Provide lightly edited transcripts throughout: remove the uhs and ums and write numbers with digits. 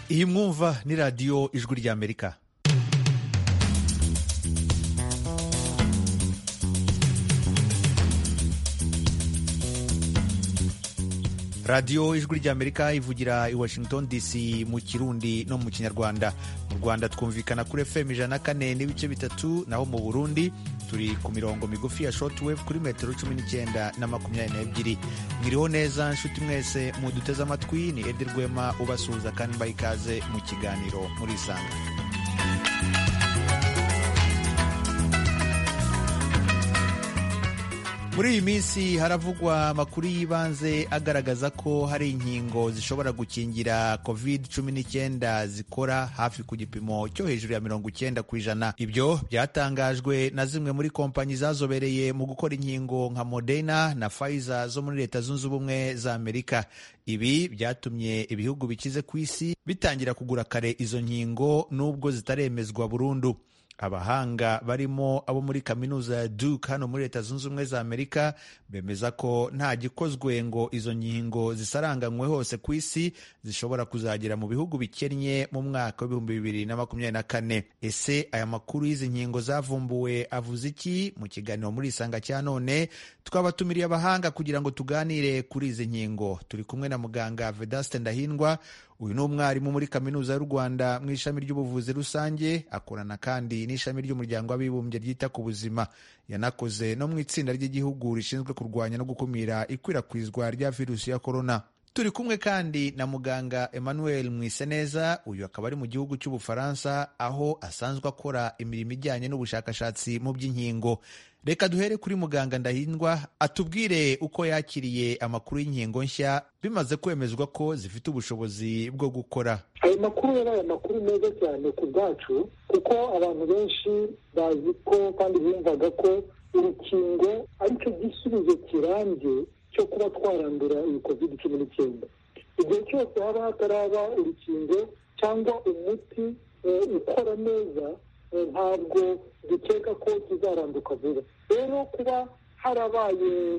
iyi mwumva ni radiyo ijwi ry'Amerika. radiyo ijwi ry'Amerika ivugira i Washington DC mu Kirundi no mu Kinyarwanda. Mu Rwanda twumvikana kuri FM 104.3, naho mu Burundi turi ku mirongo migufi ya shortwave kuri metero 19 na 22. Mwiriho neza nshuti mwese muduteze amatwi, ni Edi Rwema ubasuhuza kandi mbaha ikaze mu kiganiro Murisanga. Muri iyi minsi haravugwa amakuru y'ibanze agaragaza ko hari inkingo zishobora gukingira COVID-19 zikora hafi ku gipimo cyo hejuru ya 90%. Ibyo byatangajwe na zimwe muri kompanyi zazobereye mu gukora inkingo nka Moderna na Pfizer zo muri Leta Zunze Ubumwe za Amerika. Ibi byatumye ibihugu bikize ku isi bitangira kugura kare izo nkingo nubwo zitaremezwa burundu. Abahanga barimo abo muri kaminuza ya Duke hano muri Leta Zunze Ubumwe za Amerika bemeza ko nta gikozwe ngo izo nkingo zisaranganywe hose ku isi zishobora kuzagera mu bihugu bikennye mu mwaka wa 2024. Ese aya makuru y'izi nkingo zavumbuwe avuze iki? Mu kiganiro Murisanga cya none twabatumiriye abahanga kugira ngo tuganire kuri izi nkingo. Turi kumwe na muganga Vedaste Ndahindwa. Uyu ni umwarimu muri kaminuza y'u Rwanda mu ishami ry'ubuvuzi rusange, akorana kandi n'ishami ry'umuryango w'abibumbye ryita ku buzima. Yanakoze no mu itsinda ry'igihugu rishinzwe kurwanya no gukumira ikwirakwizwa rya virusi ya korona. Turi kumwe kandi na muganga Emmanuel Mwiseneza. Uyu akaba ari mu gihugu cy'Ubufaransa, aho asanzwe akora imirimo ijyanye n'ubushakashatsi mu by'inkingo. Reka duhere kuri muganga Ndahindwa atubwire uko yakiriye amakuru y'inkingo nshya bimaze kwemezwa ko zifite ubushobozi bwo gukora. Ayo makuru yari amakuru meza cyane ku bwacu, kuko abantu benshi bazi ko kandi bumvaga ko urukingo aricyo gisubizo kirambye cyo kuba twarandura iyi COVID-19. Igihe cyose haba hataraba urukingo cyangwa umuti ukora neza, ntabwo dukeka ko kizaranduka vuba. Rero kuba harabaye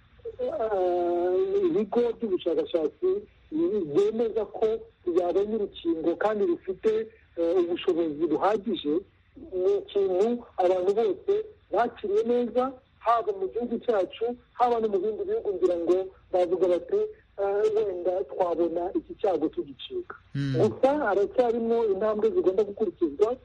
ibigo by'ubushakashatsi byemeza ko yabonye urukingo kandi rufite ubushobozi buhagije, ni ikintu abantu bose bakiriye neza, haba mu gihugu cyacu haba no mu bindi bihugu, ngira ngo bavuga bati wenda twabona iki cyago tugicika. Gusa haracyarimo intambwe zigomba gukurikizwa.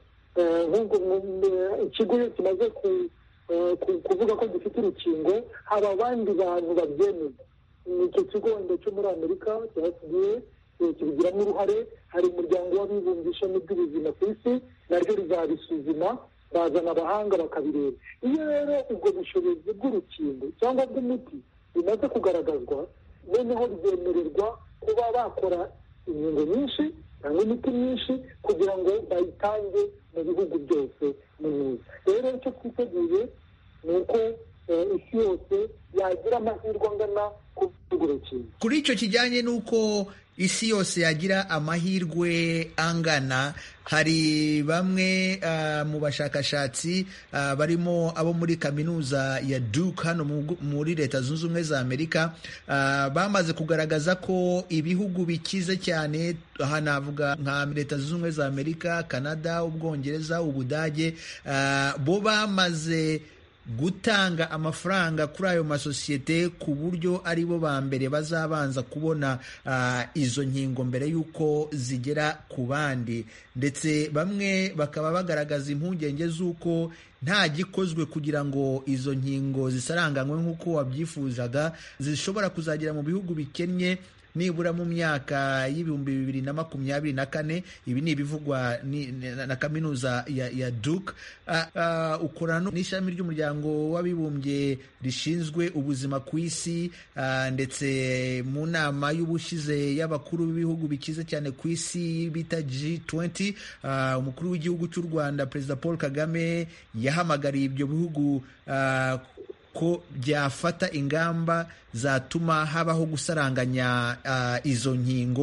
Ikigo iyo kimaze kuvuga ko gifite urukingo, hari abandi bantu babyemeza. Icyo kigo wenda cyo muri Amerika cyasigaye kibigiramo uruhare. Hari umuryango w'abibumbye ishami ry'ubuzima ku isi, naryo rizabisuzuma, bazana abahanga bakabireba. Iyo rero ubwo bushobozi bw'urukingo cyangwa bw'umuti bimaze kugaragazwa, noneho byemererwa kuba bakora inkingo nyinshi cyangwa imiti myinshi kugira ngo bayitange mu bihugu byose neza. Rero icyo twiteguye ni uko isi yose yagira amahirwe angana ku rukingo. Kuri icyo kijyanye n'uko isi yose yagira amahirwe angana, hari bamwe mu bashakashatsi barimo abo muri kaminuza ya Duke hano muri Leta Zunze Ubumwe za Amerika bamaze kugaragaza ko ibihugu bikize cyane, aha navuga nka Leta Zunze Ubumwe za Amerika, Canada, Ubwongereza, Ubudage, bo bamaze gutanga amafaranga kuri ayo masosiyete ku buryo ari bo ba mbere bazabanza kubona izo nkingo mbere y'uko zigera ku bandi. Ndetse bamwe bakaba bagaragaza impungenge z'uko nta gikozwe kugira ngo izo nkingo zisaranganywe nk'uko wabyifuzaga, zishobora kuzagera mu bihugu bikennye nibura mu myaka y'2024. Ibi ni ibivugwa na kaminuza ya Duke. Ukorana n'ishami ry'umuryango w'abibumbye rishinzwe ubuzima ku isi, ndetse mu nama y'ubushize y'abakuru b'ibihugu bikize cyane ku isi bita G20, umukuru w'igihugu cy'u Rwanda Perezida Paul Kagame yahamagariye ibyo bihugu ko byafata ingamba zatuma habaho gusaranganya izo nkingo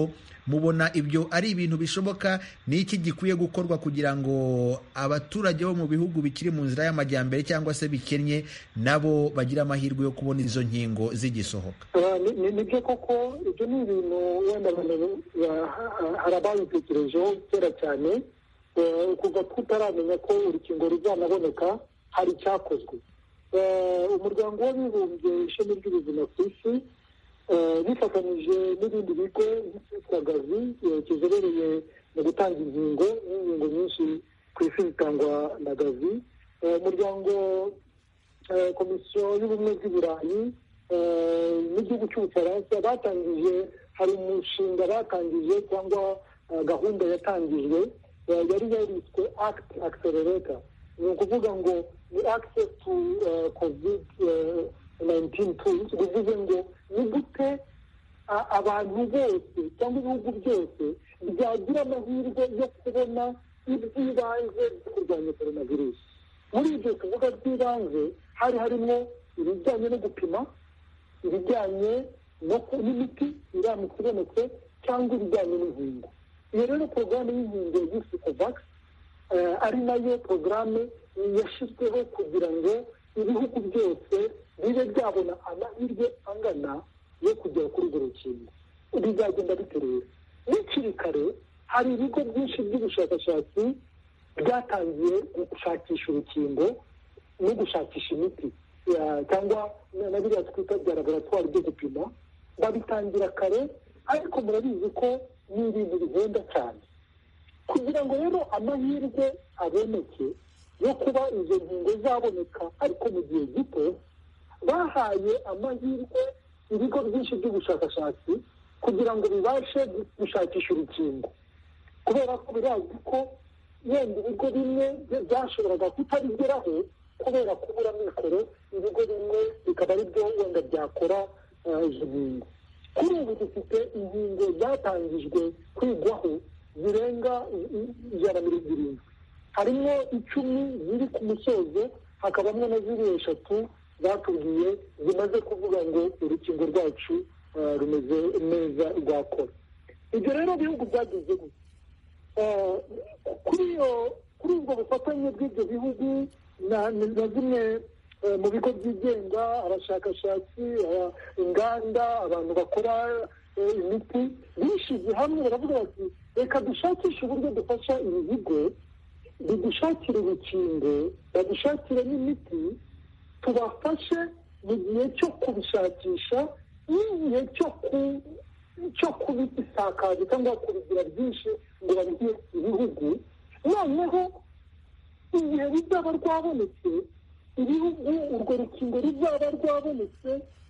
mubona ibyo ari ibintu bishoboka? ni iki gikwiye gukorwa kugira ngo abaturage bo mu bihugu bikiri mu nzira y'amajyambere cyangwa se bikennye nabo bagire amahirwe yo kubona izo nkingo zigisohoka? nibyo koko, ibyo ni ibintu wenda hari ababitekerejeho kera cyane, kuva tutaramenya ko urukingo ruzanaboneka hari icyakozwe. Umuryango w'abibumbye ishami ry'ubuzima ku isi bifatanyije n'ibindi bigo byitwa Gavi kizobereye mu gutanga inkingo nyinshi ku isi zitangwa na Gavi, umuryango komisiyo y'ubumwe bw'i Burayi n'igihugu cy'Ubufaransa batangije, hari umushinga batangije cyangwa gahunda yatangijwe yari yariswe ACT Accelerator. ni ukuvuga ngo ni access to COVID-19 tools, bivuze ngo ni gute abantu bose cyangwa ibihugu byose byagira amahirwe yo kubona iby'ibanze byo kurwanya coronavirus. Muri ibyo tuvuga by'ibanze hari harimo ibijyanye no gupima, ibijyanye n'imiti iramutse ibonetse cyangwa ibijyanye n'inkingo. Iyo rero porogaramu y'inkingo yiswe COVAX ari nayo porogaramu yashyizweho kugira ngo ibihugu byose bibe byabona amahirwe angana yo kugera kuri urwo rukingo. Bizagenda biterera n'ikiri kare, hari ibigo byinshi by'ubushakashatsi byatangiye gushakisha urukingo no gushakisha imiti cyangwa na biriya twita bya laboratwari byo gupima, babitangira kare, ariko murabizi ko ni ibintu bihenda cyane. Kugira ngo rero amahirwe aboneke yo kuba izo nkingo zaboneka ariko mu gihe gito, bahaye amahirwe ibigo byinshi by'ubushakashatsi kugira ngo bibashe gushakisha urukingo, kubera ko birazwi ko yenda ibigo bimwe byashoboraga kutabigeraho kubera kubura mikoro, ibigo bimwe bikaba ari byo wenda byakora izo nkingo. Kuri ubu dufite inkingo zatangijwe kwigwaho zirenga 170, harimo 10 ziri ku musozo, hakabamo na ziri 3 batubwiye zimaze kuvuga ngo urukingo rwacu rumeze neza rwakora. Ibyo rero bihugu byagize kuri ubwo bufatanye bw'ibyo bihugu na zimwe mu bigo byigenga, abashakashatsi, inganda, abantu bakora imiti bishyize hamwe baravuga bati reka dushakishe uburyo dufasha ibi bigo bidushakire urukingo, badushakire n'imiti, tubafashe mu gihe cyo kubishakisha n'igihe cyo kubisakaza cyangwa kubigira byinshi ngo babihe ibihugu. Noneho igihe ruzaba rwabonetse, ibihugu urwo rukingo ruzaba rwabonetse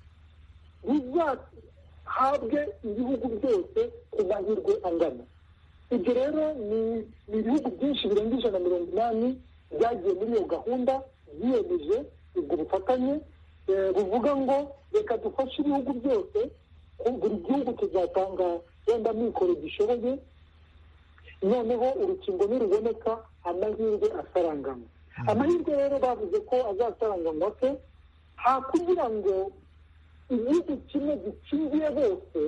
ruzahabwe ibihugu byose ku mahirwe angana. Ibyo rero ni ibihugu byinshi birenga 180 byagiye muri iyo gahunda, byiyemeje ubwo bufatanye buvuga ngo reka dufashe ibihugu byose, buri gihugu kizatanga wenda mikoro gishoboye, noneho urukingo niruboneka amahirwe asaranganywa. Amahirwe rero bavuze ko azasaranganywa se kugira ngo igihugu kimwe gikingiye bose.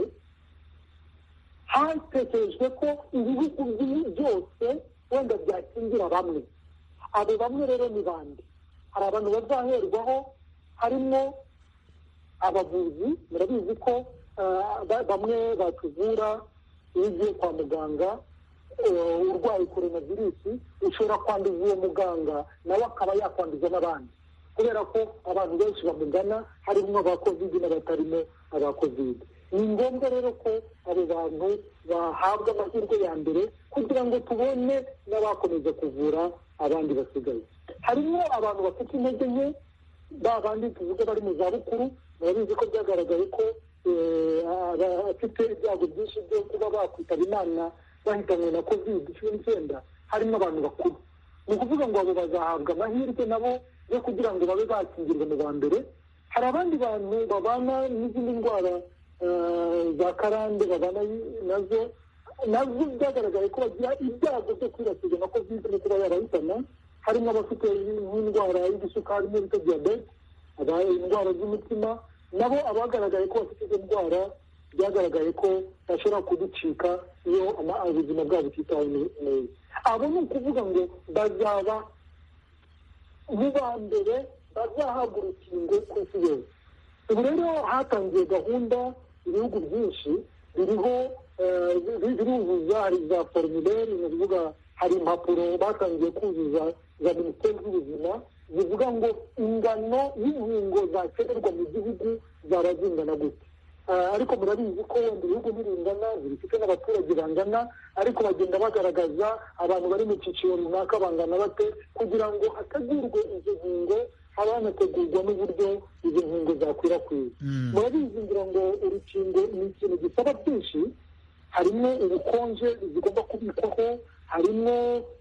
Hatekerejwe ko ibihugu byose wenda byakingira bamwe. Abo bamwe rero ni bande? Hari abantu bazaherwaho, harimo abavuzi. Murabizi ko bamwe batuvura, iyo ugiye kwa muganga urwaye coronavirusi, ushobora kwanduza uwo muganga nawe akaba yakwanduza n'abandi, kubera ko abantu benshi bamugana harimo aba covid n'abatarimo aba covid. Ni ngombwa rero ko abo bantu bahabwa amahirwe ya mbere kugira ngo tubone n'abakomeza kuvura abandi basigaye. Harimo abantu bafite intege nke, ba bandi tuvuga bari mu zabukuru. Murabizi ko byagaragaye ko abafite ibyago byinshi byo kuba bakwitaba Imana bahitanywe na COVID-19 harimo abantu bakuru. Ni ukuvuga ngo abo bazahabwa amahirwe nabo yo kugira ngo babe bakingirwa mu ba mbere. Hari abandi bantu babana n'izindi ndwara za karande babana nazo byagaragaye ko bagira ibyago byo kwibasirwa na COVID no kuba yarahitana. Harimo abafite nk'indwara y'isukari n'ibita diyabete, indwara z'umutima, nabo abagaragaye ko bafite izo ndwara byagaragaye ko bashobora kuducika iyo ubuzima bwabo butitawe neza. abo ni ukuvuga ngo bazaba mu ba mbere bazahabwa urukingo ku isi yose. ubu rero hatangiye gahunda, ibihugu byinshi biriho biruzuza, hari za formulaire, ni ukuvuga hari impapuro batangiye kuzuza za minisiteri z'ubuzima zivuga ngo ingano y'inkingo zakenerwa mu gihugu zaba zingana gute. ariko murabizi ko wenda ibihugu biringana, bifite n'abaturage bangana, ariko bagenda bagaragaza abantu bari mu cyiciro runaka bangana bate, kugira ngo hategurwe izo nkingo, haba hanategurwa n'uburyo izo nkingo zakwirakwiza. murabizi ngira ngo urukingo ni ikintu gisaba byinshi, harimo ubukonje zigomba kubikwaho, harimo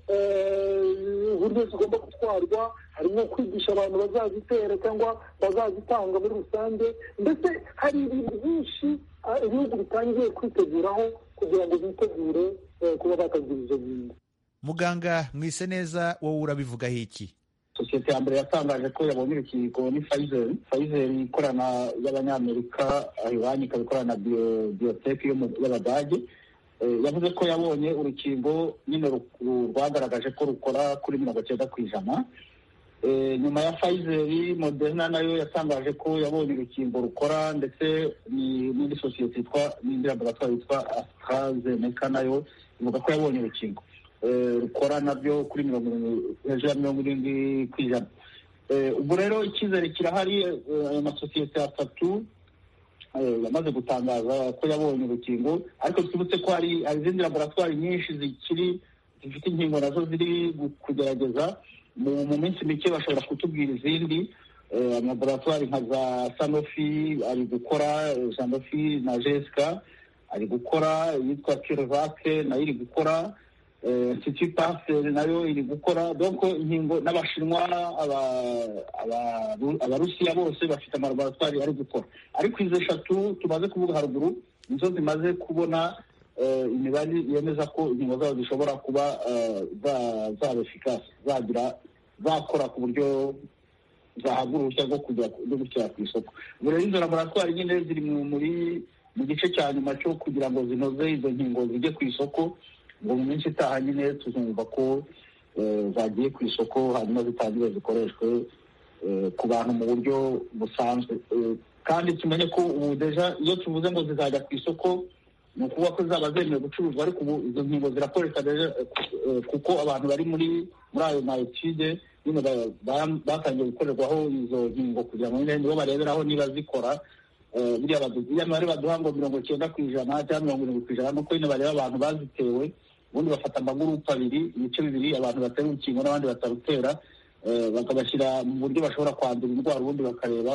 uburyo zigomba gutwarwa, harimo kwigisha abantu bazazitera cyangwa bazazitanga muri rusange, ndetse hari ibintu byinshi ibihugu bitangiye kwiteguraho kugira ngo bitegure kuba batagira izo nkingo. Muganga Mwiseneza, wowe urabivugaho iki? sosiyete ya mbere yatangaje ko yabonye urukingo ni Pfizer ikorana y'abanyamerika, iwanyu ikaba ikorana na biotech y'abadage. yavuze ko yabonye urukingo nyine rwagaragaje ko rukora kuri 90%. nyuma ya Pfizer, Moderna nayo yatangaje ko yabonye urukingo rukora, ndetse n'indi sosiyete n'indi laboratoire yitwa AstraZeneca nayo ivuga ko yabonye urukingo rukora nabyo kuri hejuru ya 70%. ubwo rero icyizere kirahari. ayo masosiyete atatu yamaze gutangaza ko yabonye urukingo, ariko twibutse ko hari izindi laboratoire nyinshi zifite inkingo nazo ziri kugerageza. mu minsi mike bashobora kutubwira izindi. amalaboratoire nka za Sanofi ari gukora, Sanofi na GSK ari gukora, yitwa CureVac nayo iri gukora, Institut Pasteur nayo iri gukora. donc inkingo n'Abashinwa, Abarusiya bose bafite amalaboratoire ari gukora. ariko izo eshatu tumaze kuvuga haruguru nizo zimaze kubona imibare yemeza ko inkingo zabo zishobora kuba zaba efikasi, zakora ku buryo zahabwa uruhushya rwo gushyira ku isoko. ubu rero izo laboratoire nyine ziri mu gice cya nyuma cyo kugira ngo zinoze izo nkingo zijye ku isoko. ngo mu minsi itaha nyine tuzumva ko zagiye ku isoko, hanyuma zitangire zikoreshwe ku bantu mu buryo busanzwe. kandi tumenye ko ubu deja iyo tuvuze ngo zizajya ku isoko ni ukuvuga ko zaba zemewe gucuruzwa, ariko ubu izo nkingo zirakoreshwa kuko abantu bari muri ayo ma-etude nyine batangiye gukorerwaho izo nkingo kugira ngo nibo bareberaho niba zikora. buriya imibare baduha ngo 90% cyangwa 70%, nuko nyine bareba abantu bazitewe, ubundi bafata amagurupe abiri, ibice bibiri, abantu batera urukingo n'abandi batarutera, bakabashyira mu buryo bashobora kwandura indwara, ubundi bakareba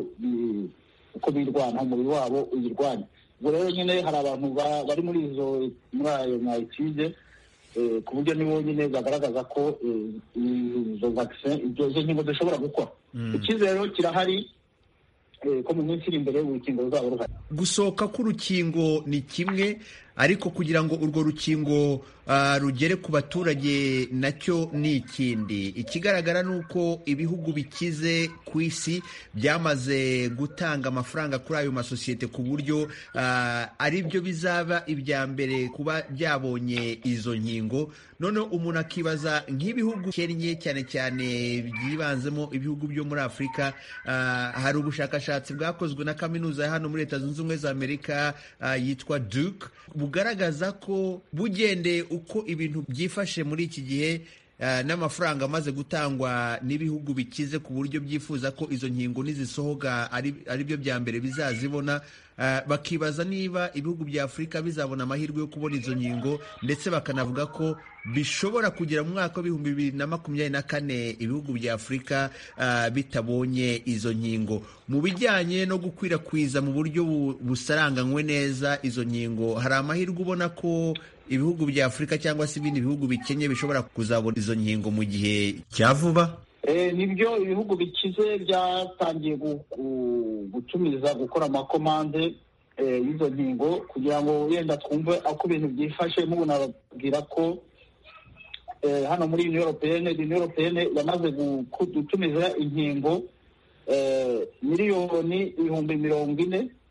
uko birwana, umubiri wabo uyirwanya. ubwo rero nyine hari abantu bari muri ayo ma-etude ku buryo nibo nyine bagaragaza ko izo vaccine, izo nkingo zishobora gukora. icyizere rero kirahari ko mu minsi iri imbere urukingo ruzaba ruhari. Gusohoka k'urukingo ni kimwe, ariko kugira ngo urwo rukingo rugere ku baturage nacyo ni ikindi. Ikigaragara ni uko ibihugu bikize ku isi byamaze gutanga amafaranga kuri ayo masosiyete ku buryo ari byo bizaba ibya mbere kuba byabonye izo nkingo. noneho umuntu akibaza nk'ibihugu kennye cyane cyane byibanzemo ibihugu byo muri Afurika, hari ubushakashatsi bwakozwe na kaminuza ya hano muri Leta Zunze Ubumwe za Amerika yitwa Duke, bugaragaza ko bugendeye uko ibintu byifashe muri iki gihe n'amafaranga amaze gutangwa n'ibihugu bikize ku buryo byifuza ko izo nkingo nizisohoka ari byo bya mbere bizazibona, bakibaza niba ibihugu bya Afurika bizabona amahirwe yo kubona izo nkingo, ndetse bakanavuga ko bishobora kugera mu mwaka w'2024 ibihugu bya Afurika bitabonye izo nkingo. Mu bijyanye no gukwirakwiza mu buryo busaranganywe neza izo nkingo, hari amahirwe ubona ko ibihugu bya Afurika cyangwa se ibindi bihugu bikenye bishobora kuzabona izo nkingo mu gihe cya vuba? nibyo ibihugu bikize byatangiye gutumiza, gukora amakomande y'izo nkingo kugira ngo yenda twumve uko ibintu byifashe. mubu nababwira ko hano muri Union Européenne yamaze gutumiza inkingo miliyoni 40,000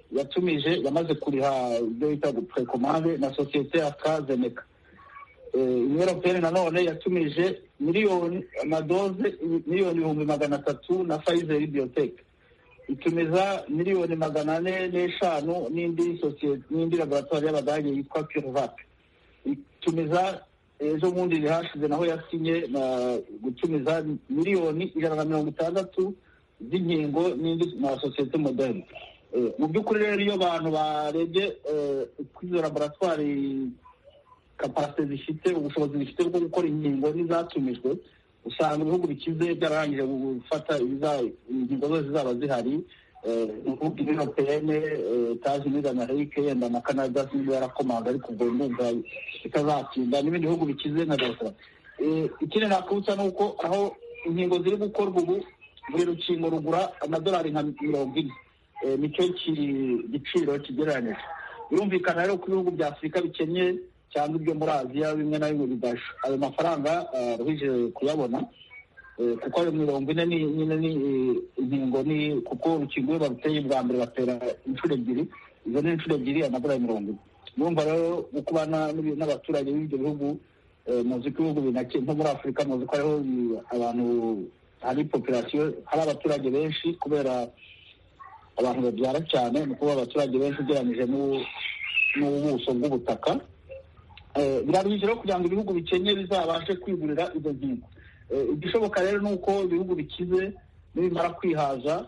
yatumije yamaze kuriha ibyo bita precommande na sosiyete ya AstraZeneca. Union Européenne nanone yatumije amadoze miliyoni 300,000 na Pfizer Biotech, itumiza miliyoni 405 n'indi sosiyete n'indi laboratoire y'Abadage yitwa CureVac, itumiza ejo bundi rihashize naho yasinye gutumiza miliyoni 160 z'inkingo n'indi na sosiyete Moderna. Mu by'ukuri rero iyo abantu barebye kwizo laboratoire kapasite zifite ubushobozi bifite bwo gukora inkingo n'izatumijwe, usanga ibihugu bikize byararangije gufata inkingo zose zaba zihari. Ibihugu Européenne, États-Unis d'Amérique yenda na Canada sinzi yarakomanga ariko ubwo ndumva itazatinda, n'ibindi bihugu bikize na Australia. Ikindi nakubutsa nuko aho inkingo ziri gukorwa ubu buri rukingo rugura amadolari nka 40, nicyo giciro kigereranyije. Birumvikana rero ko ibihugu bya Afurika bikenye cyangwa ibyo muri Aziya bimwe na bimwe bidasha ayo mafaranga ruhije kuyabona, kuko ayo 40 ni inkingo ni kuko urukingo baruteye bwa mbere batera inshuro ebyiri, izo ni inshuro ebyiri amadolari 40. Numva rero ukubana n'abaturage b'ibyo bihugu, muzi ko ibihugu binake nko muri Afurika muzi ko ariho abantu hari population, hari abaturage benshi kubera abantu babyara cyane, nuko abaturage benshi ugereranyije n'ubuso bw'ubutaka. Biraruhije rero kugira ngo ibihugu bikenye bizabashe kwigurira izo nkingo. Igishoboka rero ni uko ibihugu bikize nibimara kwihaza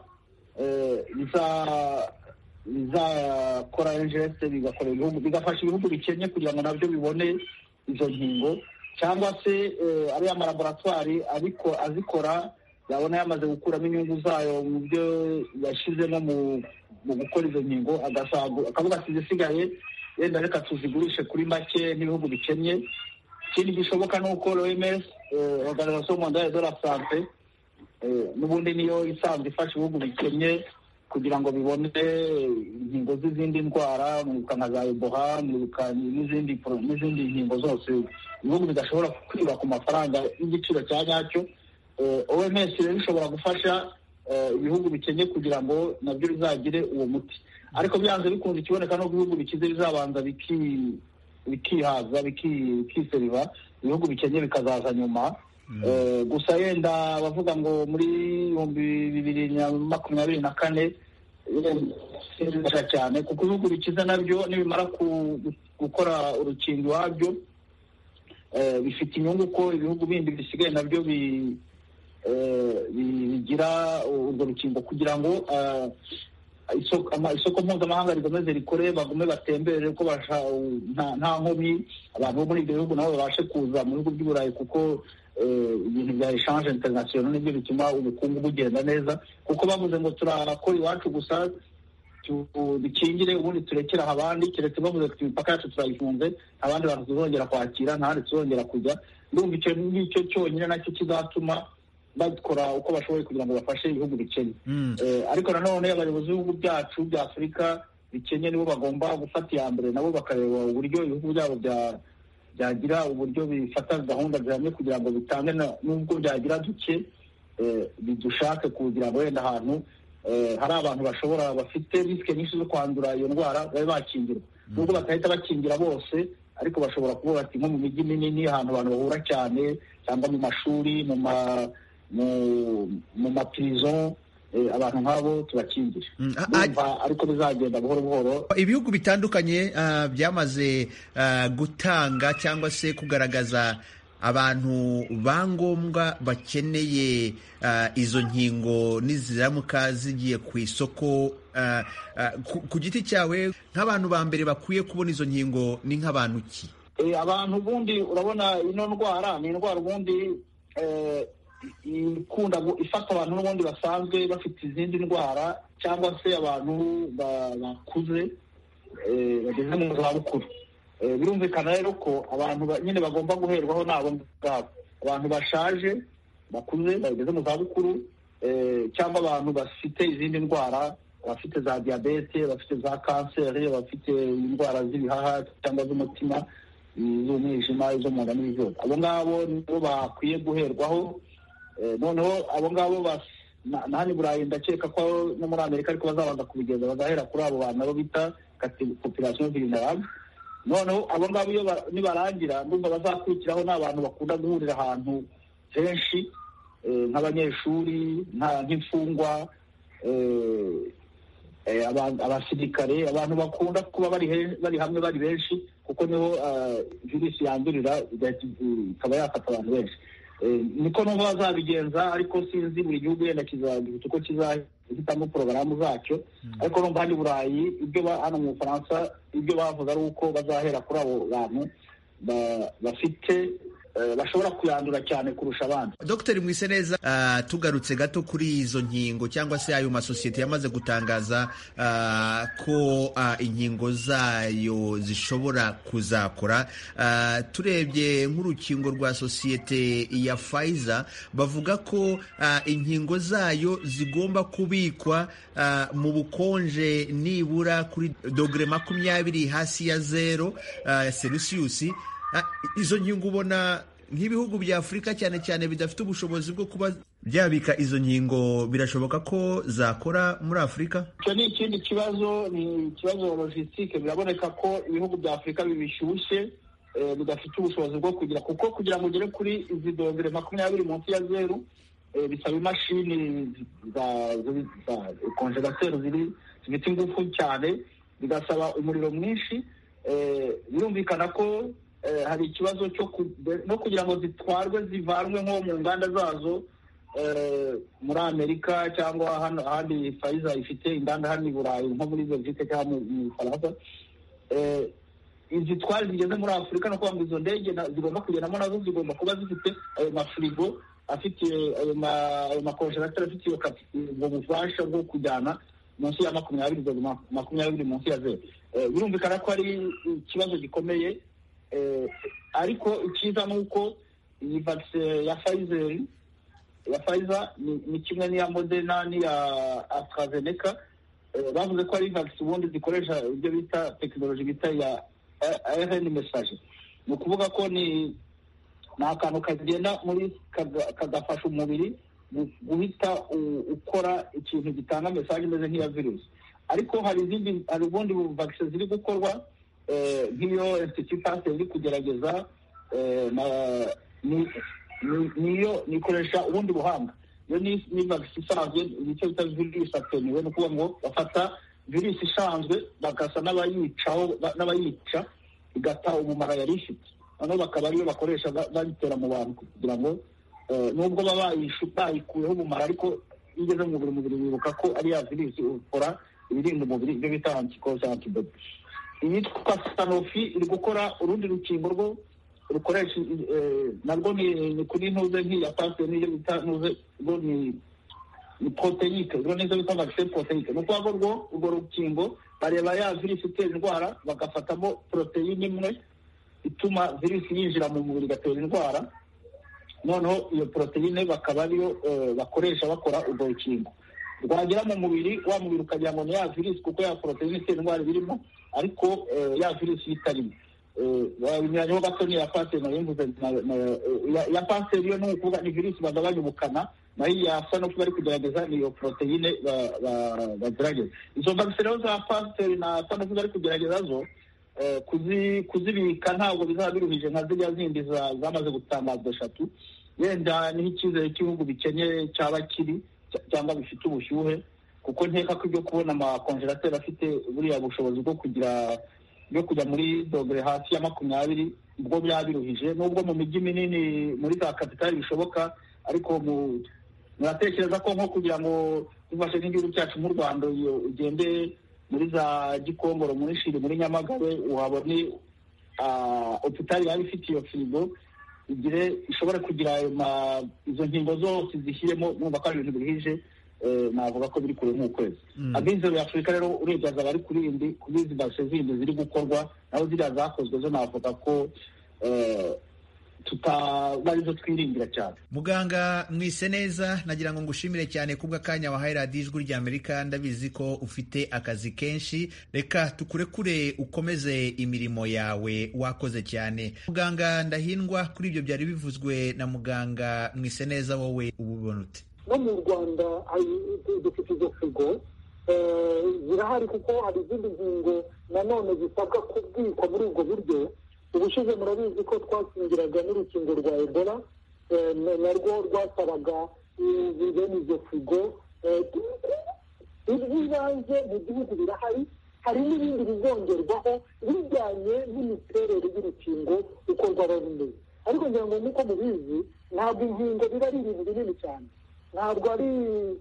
bizakora ingeste bigakora ibihugu bigafasha ibihugu bikenye kugira ngo nabyo bibone izo nkingo, cyangwa se ariya amalaboratwari ariko azikora yabona yamaze gukuramo inyungu zayo mu byo yashizemo mu gukora izo nkingo, akavuga ati zisigaye yenda reka tuzigurishe kuri make n'ibihugu bikenye. Ikindi gishoboka ni uko OMS, Organisation Mondiale de la Santé, n'ubundi niyo isanzwe ifasha ibihugu bikenye kugira ngo bibone inkingo z'izindi ndwara, nka za Ebola, n'izindi nkingo zose ibihugu bidashobora kwiba ku mafaranga y'igiciro cya nyacyo. OMS rero ishobora gufasha ibihugu bikenye kugira ngo nabyo bizagire uwo muti, ariko byanze bikunze ikiboneka no ibihugu bikize bizabanza bikihaza bikiseriva, ibihugu bikenye bikazaza nyuma. Gusa yenda bavuga ngo muri 2024 sinzi cyane, kuko ibihugu bikize nabyo nibimara gukora urukingo wabyo bifite inyungu ko ibihugu bindi bisigaye nabyo bigira urwo rukingo, kugira ngo isoko mpuzamahanga rikomeze rikore, bagume batembere ko nta nkomyi, abantu bo muri ibyo bihugu nabo babashe kuza mu bihugu by'Uburayi, kuko ibintu bya echange international nibyo bituma ubukungu bugenda neza, kuko bavuze ngo turakora iwacu gusa dukingire ubundi turekera abandi, keretse bavuze ko imipaka yacu turayifunze, abandi bantu tuzongera kwakira, ntahandi tuzongera kujya. Ndumva icyo ngicyo cyonyine nacyo kizatuma bakora uko bashoboye kugira ngo bafashe ibihugu bikenye. Ariko nanone abayobozi b'ibihugu byacu bya Afurika bikenye nibo bagomba gufata iya mbere, nabo bakareba uburyo ibihugu byabo byagira uburyo bifata gahunda zihamye kugira ngo bitange, nubwo byagira duke bidushake kugira ngo wenda ahantu hari abantu bafite risike nyinshi zo kwandura iyo ndwara babe bakingirwa, nubwo batahita bakingira bose, ariko bashobora kuvuga ati nko mu mijyi minini ahantu abantu bahura cyane, cyangwa mu mashuri, mu maprison, abantu nk'abo tubakingire. Ariko bizagenda buhoro buhoro. Ibihugu bitandukanye byamaze gutanga cyangwa se kugaragaza abantu bangombwa bakeneye izo nkingo niziramuka zigiye ku isoko. Ku giti cyawe nk'abantu ba mbere bakwiye kubona izo nkingo ni nk'abantu ki? Abantu ubundi urabona ino ndwara ni indwara ubundi ikunda ifata abantu n'ubundi basanzwe bafite izindi ndwara, cyangwa se abantu bakuze bageze mu zabukuru. Birumvikana rero ko abantu nyine bagomba guherwaho nabo ngabo, abantu bashaje bakuze bageze mu zabukuru, cyangwa abantu bafite izindi ndwara, bafite za diabete, bafite za kanseri, bafite indwara z'ibihaha cyangwa z'umutima, iz'umwijima, izo mu nda n'ibindi. Abo ngabo nibo bakwiye guherwaho. Noneho abo ngabo na hano i Burayi ndakeka ko no muri Amerika ariko bazabanza kubigeza bagahera kuri abo bantu abo bita population vulnerable. Noneho abo ngabo iyo nibarangira ndumva bazakurikiraho n'abantu bakunda guhurira ahantu henshi nk'abanyeshuri nk'imfungwa abasirikare, abantu bakunda kuba bari hamwe bari benshi kuko niho virusi yandurira ikaba yafata abantu benshi. Niko numva bazabigenza, ariko sinzi buri gihugu yenda kizagifite uko kizahitamo porogaramu zacyo. Ariko numva hano i Burayi hano mu Bufaransa ibyo bavuze ari uko bazahera kuri abo bantu bafite bashobora kuyandura cyane kurusha abandi. Dr. Mwiseneza, tugarutse gato kuri izo nkingo cyangwa se ayo masosiyete yamaze gutangaza ko inkingo zayo zishobora kuzakora, turebye nk'urukingo rwa sosiyete ya Pfizer bavuga ko inkingo zayo zigomba kubikwa mu bukonje nibura kuri dogere 20 hasi ya 0 Celsius. Izo nkingo ubona nk'ibihugu bya Afurika cyane cyane bidafite ubushobozi bwo kuba byabika izo nkingo, birashoboka ko zakora muri Afurika? Icyo ni ikindi kibazo, ni ikibazo logistique. Biraboneka ko ibihugu bya Afurika bibishyushye bidafite ubushobozi bwo kugira, kuko kugira ngo ugere kuri izi dogere 20 munsi ya 0 bisaba imashini za konjerateri zifite ingufu cyane, bigasaba umuriro mwinshi. Birumvikana ko hari ikibazo no kugira ngo zitwarwe zivanwe nko mu nganda zazo muri Amerika cyangwa hano ahandi Pfizer ifite inganda hano i Burayi nko muri Belgique cyangwa mu Faransa. Izitwara zigeze muri Afurika no kuvuga ngo izo ndege zigomba kugendamo nazo zigomba kuba zifite ayo mafrigo afite ayo makonjerateri afite ubwo bufasha bwo kujyana munsi ya 20 munsi ya 0. Birumvikana ko ari ikibazo gikomeye. Ariko icyiza ni uko iyi vaccine ya Pfizer ni kimwe n'iya Moderna n'iya AstraZeneca. Bavuze ko ari vaccine ubundi zikoresha ibyo bita tekinoloji bita ya ARN message. Ni ukuvuga ko ni akantu kagenda muri kagafasha umubiri guhita ukora ikintu gitanga message imeze nk'iya virusi. Ariko hari ubundi vaccine ziri gukorwa nk'iyo Institut Pasteur iri kugerageza, niyo nikoresha ubundi buhanga. Iyo ni vaccine isanzwe nicyo bita virusi attenuée, ni ukuvuga ngo bafata virusi isanzwe bagasa n'abayica igata umumaro yari ifite, noneho bakaba ariyo bakoresha bayitera mu bantu kugira ngo nubwo baba bayikuyeho umumaro, ariko igeze mu mubiri bibuka ko ari ya virusi ukora ibirinda umubiri, ibyo bita anticorps antibody. Iyitwa Sanofi iri gukora urundi rukingo rwo rukoresha narwo ni kuri ntuze nk'iya Pasteur n'iyo bita ntuze rwo ni proteinique, rwo nizo bita vaccine proteinique. Ni ukuvuga ngo urwo rukingo bareba ya virusi itera indwara bagafatamo proteine imwe ituma virusi yinjira mu mubiri igatera indwara, noneho iyo proteine bakaba ariyo bakoresha bakora urwo rukingo. Rwagera mu mubiri, wa mubiri ukagira ngo ni ya virusi kuko ya proteine itera indwara birimo, ariko ya virusi itarimo. Binyuranyeho gato ni ya Pasteur narimvuze. Ya Pasteur yo ni ukuvuga ni virusi bagabanya ubukana, naho iya Sanofi bari kugerageza ni iyo proteine bagerageza. Izo vaccine za Pasteur na Sanofi bari kugerageza zo kuzibika ntabwo bizaba biruhije nka ziriya zindi zamaze gutangazwa 3. Yenda niho icyizere cy'ibihugu bikenye cyaba kiri cyangwa bifite ubushyuhe, kuko nkeka ko ibyo kubona amakonjerateri afite buriya bushobozi bwo kujya muri dogere hasi ya 20 ubwo byabiruhije. Nubwo mu mijyi minini muri za kapitali bishoboka, ariko muratekereza ko nko kugira ngo dufashe nk'igihugu cyacu mu Rwanda ugende muri za Gikongoro, muri Shiri, muri Nyamagabe, uhabone hopitali yaba ifite iyo firigo ishobora kugira izo nkingo zose zishyiremo, numva ko ari ibintu biruhije. Navuga ko biri kure nk'ukwezi. Abize ya Afurika rero urebye bari kuri izi vaccine zindi ziri gukorwa, naho ziriya zakozwe zo navuga ko tutarizo twiringira cyane. Muganga Mwiseneza, nagira ngo ngushimire cyane kubw'akanya wahaye radiyo Ijwi ry'Amerika. Ndabizi ko ufite akazi kenshi, reka tukurekure ukomeze imirimo yawe, wakoze cyane. Muganga Ndahindwa, kuri ibyo byari bivuzwe na muganga Mwiseneza, wowe ubibona ute? no mu Rwanda dufite izo frigo zirahari, kuko hari izindi ngingo nanone zisabwa kubwikwa muri ubwo buryo. Ubushize murabizi ko twakingiraga n'urukingo rwa Ebola, narwo rwasabaga bene izo frigo. Iby'ibanze mu gihugu birahari, hari n'ibindi bizongerwaho bijyanye n'imiterere y'urukingo uko rwaba rumeze. Ariko ngira ngo nuko mubizi, ntabwo inkingo biba ari ibintu binini cyane, ntabwo ari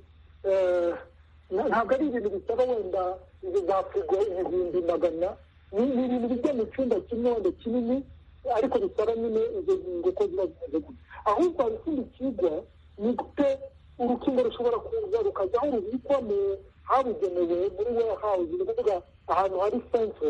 ibintu bisaba wenda za frigo ibihumbi magana. Ni ibintu bijya mu cyumba kimwe wenda kinini, ariko bisaba nyine izo nkingo ko ziba zimeze gutya. Ahubwo hari ikindi kigwa, ni gute urukingo rushobora kuza rukaza aho rubikwa mu habugenewe muri warehouse, ni ukuvuga ahantu hari centro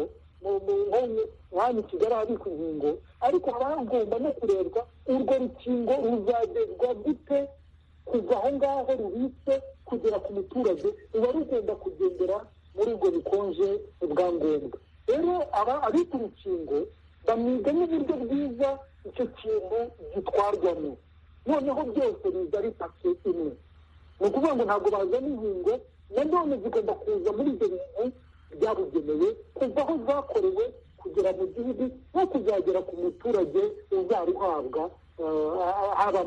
hano i Kigali habikwa inkingo, ariko haba hagomba no kurebwa urwo rukingo ruzagezwa gute kuva aho ngaho rubitse kugera ku muturage, ruba rugomba kugendera muri ubwo bukonje bwa ngombwa. Rero abita urukingo bamwiga n'uburyo bwiza icyo kintu gitwarwamo, noneho byose biza ari pake imwe. Ni ukuvuga ngo ntabwo bazana inkingo nanone zigomba kuza muri ibyo bintu byabugenewe, kuva aho zakorewe kugera mu gihugu no kuzagera ku muturage uzaruhabwa, haba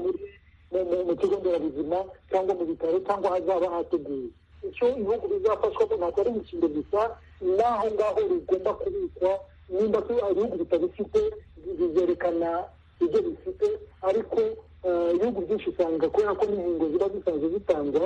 mu kigo nderabuzima cyangwa mu bitaro cyangwa hazaba hateguwe. Icyo ibihugu bizafashwamo ntabwo ari urukingo gusa, n'aho ngaho rugomba kubikwa. Nimba ibihugu bitabifite bizerekana ibyo bifite, ariko ibihugu byinshi usanga kubera ko n'inkingo ziba zisanzwe zitangwa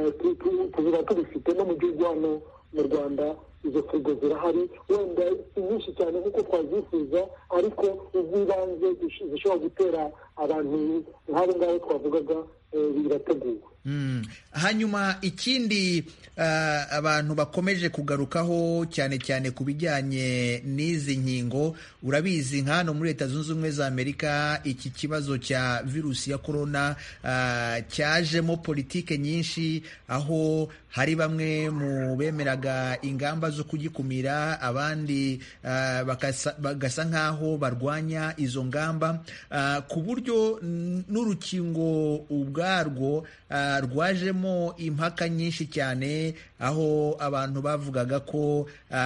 tuba tubifite. No mu gihugu hano mu Rwanda izo frigo zirahari, wenda si nyinshi cyane nk'uko twazifuza, ariko iz'ibanze zishobora gutera abantu nk'abo ngabo twavugaga birateguwe. Hanyuma ikindi abantu bakomeje kugarukaho cyane cyane ku bijyanye n'izi nkingo, urabizi nka hano muri Leta Zunze Ubumwe za Amerika iki kibazo cya virusi ya korona cyajemo politike nyinshi, aho hari bamwe mu bemeraga ingamba zo kugikumira, abandi bagasa nk'aho barwanya izo ngamba, ku buryo n'urukingo ubwarwo rwajemo impaka nyinshi cyane, aho abantu bavugaga ko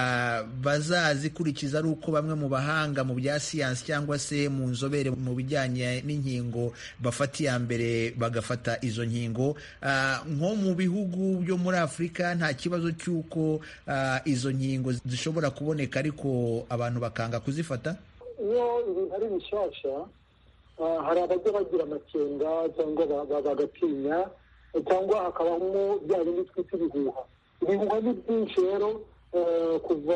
bazazikurikiza ari uko bamwe mu bahanga mu bya siyansi cyangwa se mu nzobere mu bijyanye n'inkingo bafata iya mbere bagafata izo nkingo. Nko mu bihugu byo muri Afurika nta kibazo cy'uko izo nkingo zishobora kuboneka ariko abantu bakanga kuzifata. Iyo ibintu ari bishyashya, hari abajya bagira amakenga cyangwa bagatinya, cyangwa hakabamo bya bindi twita ibihuha. Ibihuha ni byinshi rero, kuva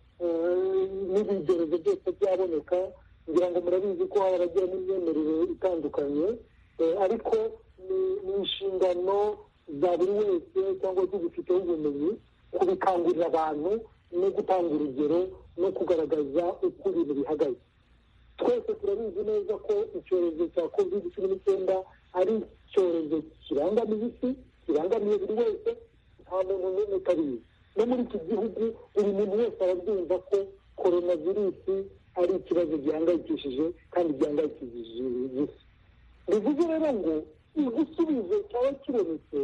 n'ibigeragezo byose byaboneka, ngira ngo murabizi ko haba abagira n'imyemerere itandukanye, ariko ni inshingano za buri wese cyangwa z'ubifiteho ubumenyi kubikangurira abantu no gutanga urugero no kugaragaza uko ibintu bihagaze. Twese turabizi neza ko icyorezo cya COVID-19 ari icyorezo kirangamiye isi, kirangamiye buri wese, nta muntu n'umwe utabizi. No muri iki gihugu buri muntu wese arabyumva ko coronavirusi ari ikibazo gihangayikishije kandi gihangayikishije isi. Bivuze rero ngo igisubizo cyaba kibonetse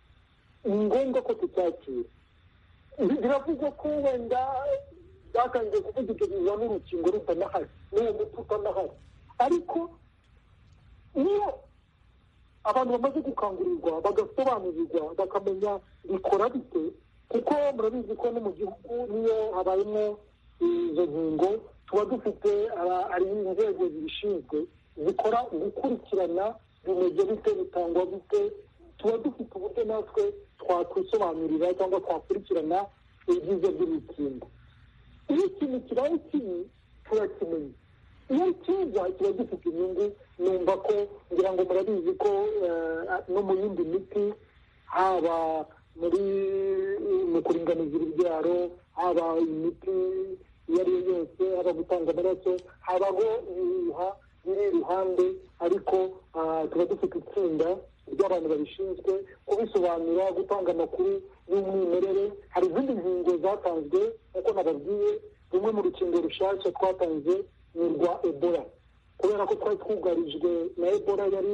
ni ngombwa ko tucyakira. Biravugwa ko wenda batangiye kuvuga ibyo biza n'urukingo rutanahari, n'uwo muti utanahari, ariko iyo abantu bamaze gukangurirwa bagasobanurirwa bakamenya bikora bite, kuko murabizi ko no mu gihugu niyo habayemo izo nkingo tuba dufite ari inzego zibishinzwe zikora gukurikirana bimeze bite, bitangwa bite, tuba dufite uburyo natwe twakwisobanurira cyangwa twakurikirana ibyiza by'urukingo. Iyo ikintu kibaye kibi turakimenya, iyo cyiza kiba gifite inyungu. Numva ko ngira ngo murabizi ko no mu yindi miti, haba mu kuringaniza urubyaro, haba imiti iyo ari yo yose, haba gutanga amaraso, habaho ibihuha biri iruhande, ariko tuba dufite itsinda ry'abantu babishinzwe kubisobanura, gutanga amakuru y'umwimerere. Hari izindi nkingo zatanzwe nk'uko nababwiye, rumwe mu rukingo rushyashya twatanze ni urwa Ebola, kubera ko twari twugarijwe na Ebola yari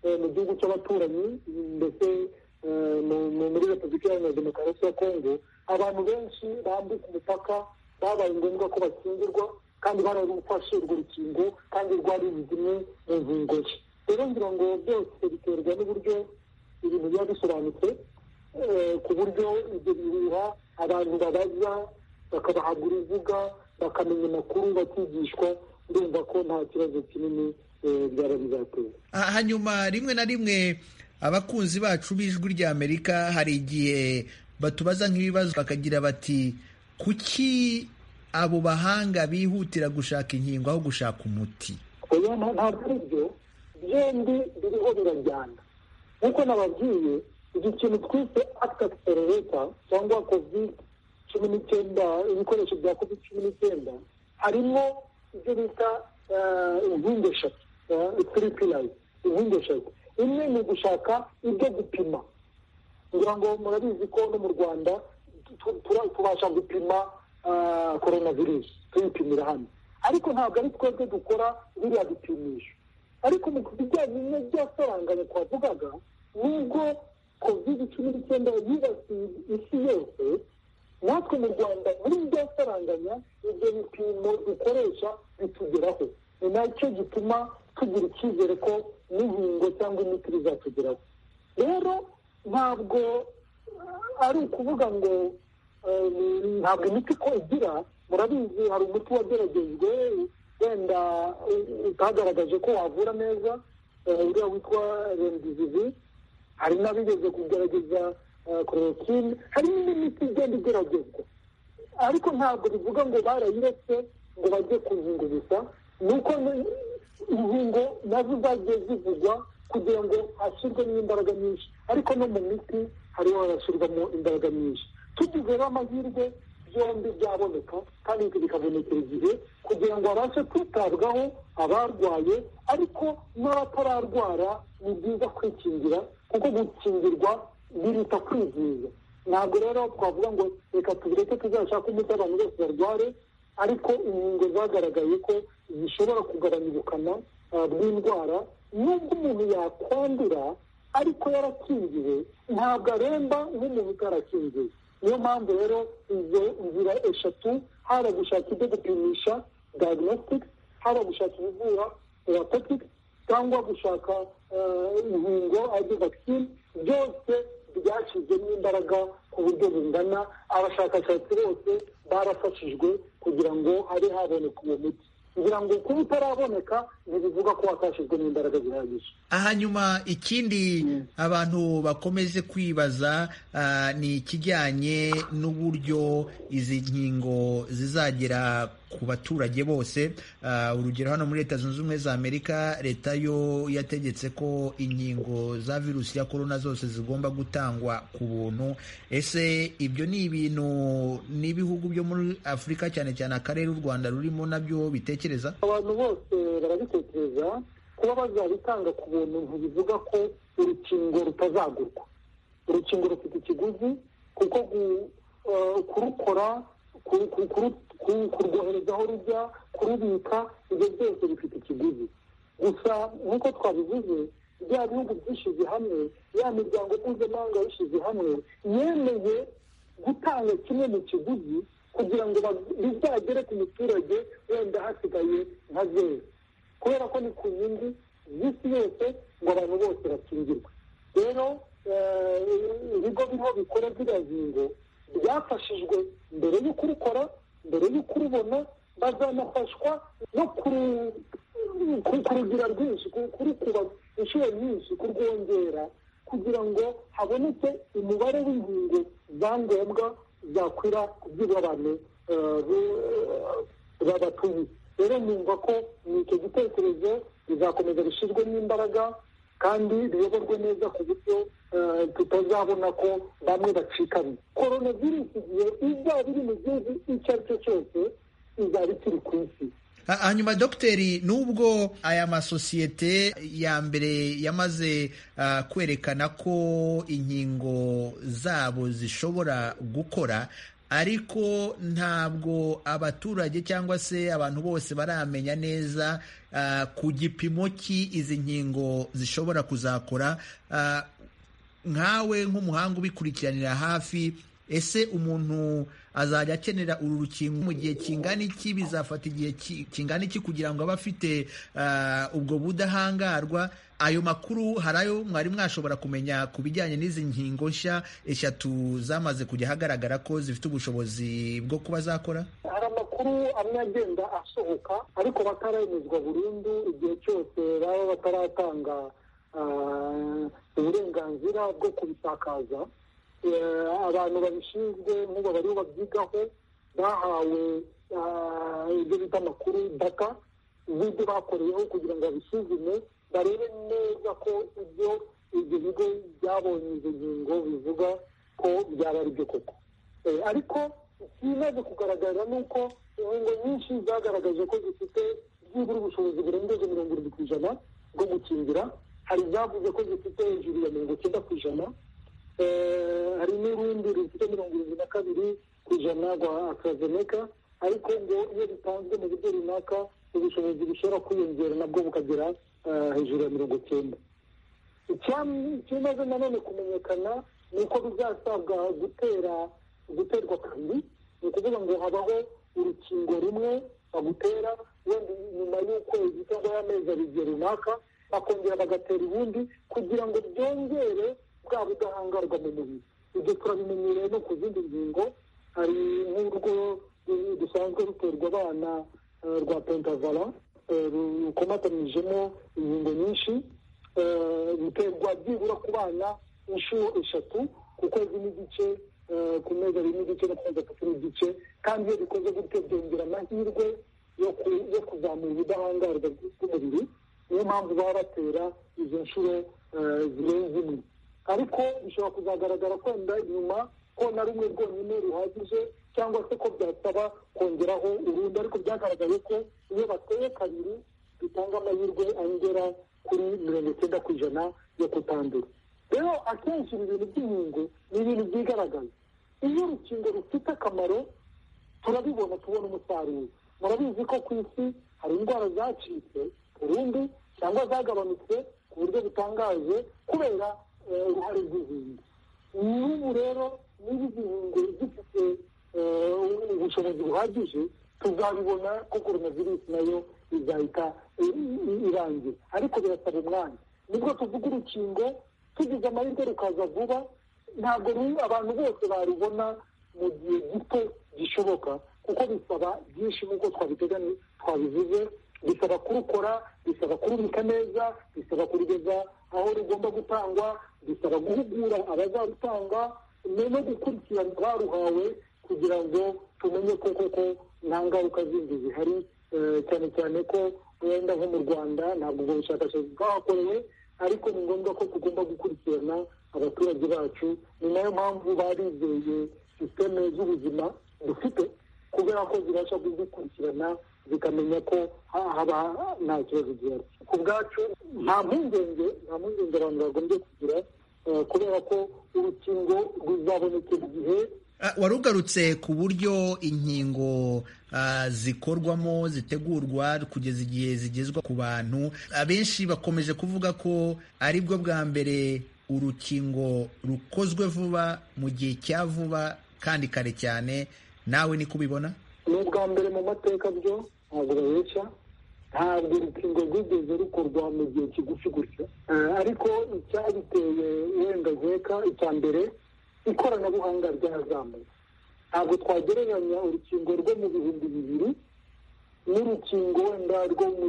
mu gihugu cy'abaturanyi ndetse muri repubulika iharanira demokarasi ya kongo abantu benshi bambuka umupaka babaye ngombwa ko bakingirwa kandi bararufashe urwo rukingo kandi rwari zimwe mu ngingo nshya. rero ngira ngo byose biterwa n'uburyo ibintu biba bisobanutse ku buryo ibyo bihuha abantu babaza bakabahabwa urubuga bakamenya amakuru bakigishwa, ndumva ko nta kibazo kinini byaba bizatera. Hanyuma rimwe na rimwe abakunzi bacu b'Ijwi ry'Amerika hari igihe batubaza nk'ibibazo bakagira bati kuki abo bahanga bihutira gushaka inkingo aho gushaka umuti? Ntabwo ari byo, byombi biriho birajyana. Nk'uko nababwiye, iki kintu twise accelerator cyangwa COVID-19, ibikoresho bya COVID-19 harimo ibyo bita inkingi eshatu, three pillars, inkingi eshatu. Imwe ni ugushaka ibyo gupima. Ngira ngo murabizi ko no mu Rwanda tubasha gupima coronavirus, tuyipimira hano, ariko ntabwo ari twebwe dukora biriya bipimisho. Ariko mu bijyanye n'ibyasaranganya twavugaga, nubwo COVID-19 yibasiye isi yose, natwe mu Rwanda muri byasaranganya ibyo bipimo dukoresha bitugeraho. Ni nacyo gituma tugira icyizere ko n'inkingo cyangwa imiti bizatugeraho. Rero ntabwo ari ukuvuga ngo ntabwo imiti ko igira. Murabizi hari umuti wageragejwe wenda utagaragaje ko wavura neza, uriya witwa remdesivir. Hari n'abigeze kugerageza chloroquine, hari n'indi miti igenda igeragezwa, ariko ntabwo bivuga ngo barayiretse ngo bajye ku nkingo gusa. Ni uko inkingo nazo zagiye zivugwa kugira ngo hashyirwemo imbaraga nyinshi, ariko no mu miti hariho harashyirwamo imbaraga nyinshi. Tugizeho amahirwe byombi byaboneka kandi bikabonekera igihe kugira ngo habashe kwitabwaho abarwaye, ariko n'abatararwara ni byiza kwikingira, kuko gukingirwa biruta kwivuza. Ntabwo rero twavuga ngo reka tubireke tuzashaka umuti abantu bose barware, ariko inkingo zagaragaye ko zishobora kugabanya ubukana bw'indwara. Nubwo umuntu yakwandura ariko yarakingiwe, ntabwo aremba nk'umuntu utarakingiwe. Niyo mpamvu rero izo nzira eshatu, haba gushaka ibyo gupimisha diagnostics, haba gushaka ibivura therapeutics, cyangwa gushaka inkingo aribyo vaccine, byose byashyizwemo imbaraga ku buryo bungana. Abashakashatsi bose barafashijwe kugira ngo habe haboneka uwo muti. kugira ngo kuba utaraboneka ntibivuga ko watashyizwe n'imbaraga zihagije. Hanyuma ikindi abantu bakomeze kwibaza ni ikijyanye n'uburyo izi nkingo zizagera ku baturage bose. Urugero hano muri Leta Zunze Ubumwe za Amerika, leta yo yategetse ko inkingo za virusi ya korona zose zigomba gutangwa ku buntu. Ese ibyo ni ibintu n'ibihugu byo muri Afurika cyane cyane akarere u Rwanda rurimo nabyo bitekereza? Abantu bose barabitekereza. Kuba bazabitanga ku buntu ntibivuga ko urukingo rutazagurwa. Urukingo rufite ikiguzi, kuko kurukora, kurwohereza aho rujya, kurubika, ibyo byose bifite ikiguzi. Gusa nk'uko twabivuze, bya bihugu byishyize hamwe, ya miryango mpuzamahanga yishyize hamwe, yemeye gutanga kimwe mu kiguzi kugira ngo bizagere ku muturage wenda hasigaye nka zeru, kubera ko ni ku nyungu z'isi yose ngo abantu bose bakingirwe. Rero ibigo biriho bikora ziriya nkingo byafashijwe mbere yo kurukora, mbere yo kurubona, bazanafashwa no kurugira rwinshi, kurukuba inshuro nyinshi, kurwongera kugira ngo haboneke umubare w'inkingo za ngombwa zakwira kubyibura abantu b'abatuye. Rero numva ko ni icyo gitekerezo bizakomeza bishyirwemo imbaraga kandi biyoborwe neza ku buryo tutazabona ko bamwe bacikanye. Korona virusi igihe izaba iri mu gihugu icyo ari cyo cyose izaba ikiri ku isi. Hanyuma Dogiteri, nubwo aya masosiyete ya mbere yamaze kwerekana ko inkingo zabo zishobora gukora, ariko ntabwo abaturage cyangwa se abantu bose baramenya neza ku gipimo ki izi nkingo zishobora kuzakora. Nkawe nk'umuhanga ubikurikiranira hafi, ese umuntu azajya akenera uru rukingo mu gihe kingana iki? Bizafata igihe kingana iki kugira ngo abe afite ubwo budahangarwa? Ayo makuru hari ayo mwari mwashobora kumenya ku bijyanye n'izi nkingo nshya 3 zamaze kujya hagaragara ko zifite ubushobozi bwo kuba zakora? Hari amakuru amwe agenda asohoka ariko bataremezwa burundu, igihe cyose baba bataratanga uburenganzira bwo kubisakaza. Abantu babishinzwe nk'ubu bariho babyigaho bahawe ibyo bita amakuru data z'ibyo bakoreyeho kugira ngo babisuzume barebe neza ko ibyo bigo byabonye izo ngingo bivuga ko byaba ari byo koko. Ariko ikimaze kugaragara ni uko inkingo nyinshi zagaragaje ko zifite byibura ubushobozi burengeje 70% bwo gukingira. Hari zavuze ko zifite hejuru ya 90%, hari n'urundi rufite 72% rwa AstraZeneca, ariko ngo iyo bitanzwe mu buryo runaka ubushobozi bushobora kwiyongera nabwo bukagera hejuru ya 90%. Ikimaze nanone kumenyekana ni uko bizasabwa guterwa kandi, ni ukuvuga ngo habaho urukingo rumwe bagutera, wenda nyuma y'ukwezi cyangwa y'amezi abiri runaka bakongera bagatera ubundi kugira ngo byongere bwa budahangarwa mu mubiri. Ibyo turabimenyereye no ku zindi ngingo. Hari nk'urwo dusanzwe ruterwa abana rwa pentavalent rukomatanyijemo ingingo nyinshi, ruterwa byibura ku bana inshuro 3 ku kwezi n'igice, ku mezi 2 n'igice no ku mezi 3 n'igice, kandi iyo bikoze gutyo byongera amahirwe yo kuzamura ubudahangarwa bw'umubiri. Niyo mpamvu baba batera izo nshuro zirenze imwe. Ariko bishobora kuzagaragara kwenda nyuma ko na rumwe rwonyine ruhagije cyangwa se ko byasaba kongeraho urundi, ariko byagaragaye ko iyo bateye kabiri bitanga amahirwe angera kuri 90% yo kutandura. Rero akenshi ibintu by'inkingo ni ibintu byigaragaza. Iyo urukingo rufite akamaro turabibona, tubona umusaruro. Murabizi ko ku isi hari indwara zacitse burundu cyangwa zagabanutse ku buryo butangaje kubera uruhare rw'inkingo. N'ubu rero niba inkingo zifite ubushobozi buhagije tuzabibona ko coronavirus nayo izahita irangira, ariko birasaba umwanya. Nibwo tuvuga urukingo tugize amahirwe rukaza vuba, ntabwo abantu bose barubona mu gihe gito gishoboka, kuko bisaba byinshi nk'uko twabivuze. Bisaba kurukora, bisaba kurubika neza, bisaba kurugeza aho rugomba gutangwa, bisaba guhugura abazarutanga no gukurikirana abaruhawe kugira ngo tumenye ko koko nta ngaruka zindi zihari, cyane cyane ko wenda nko mu Rwanda ntabwo ubwo bushakashatsi bwahakorewe, ariko ni ngombwa ko tugomba gukurikirana abaturage bacu. Ni nayo mpamvu barizeye sisiteme z'ubuzima dufite, kubera ko zibasha kuzikurikirana zikamenya ko haba nta kibazo gihari. Ku bwacu nta mpungenge abantu bagombye kugira, kubera ko urukingo ruzabonekera igihe. Warugarutse ku buryo inkingo zikorwamo, zitegurwa kugeza igihe zigezwa ku bantu. Abenshi bakomeje kuvuga ko ari bwo bwa mbere urukingo rukozwe vuba mu gihe cya vuba kandi kare cyane. Nawe ni kubibona? Ni ubwa mbere mu mateka byo ntabwo babeshya. Ntabwo urukingo rwigeze rukorwa mu gihe kigufi gutyo, ariko icyabiteye wenda nkeka icya mbere ikoranabuhanga ryazamuye. Ntabwo twagereranya urukingo rwo mu 2000 n'urukingo wenda rwo mu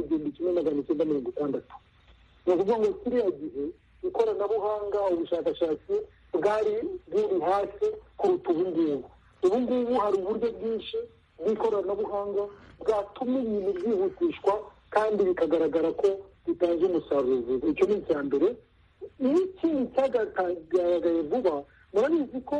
1960. Ni ukuvuga ngo kiriya gihe ikoranabuhanga, ubushakashatsi bwari buri hasi kuruta ubu ngubu. Ubu ngubu hari uburyo bwinshi bw'ikoranabuhanga bwatuma ibintu byihutishwa kandi bikagaragara ko bitanze umusaruro. Icyo ni icya mbere. N'ikindi cyagaragaye vuba, murabizi ko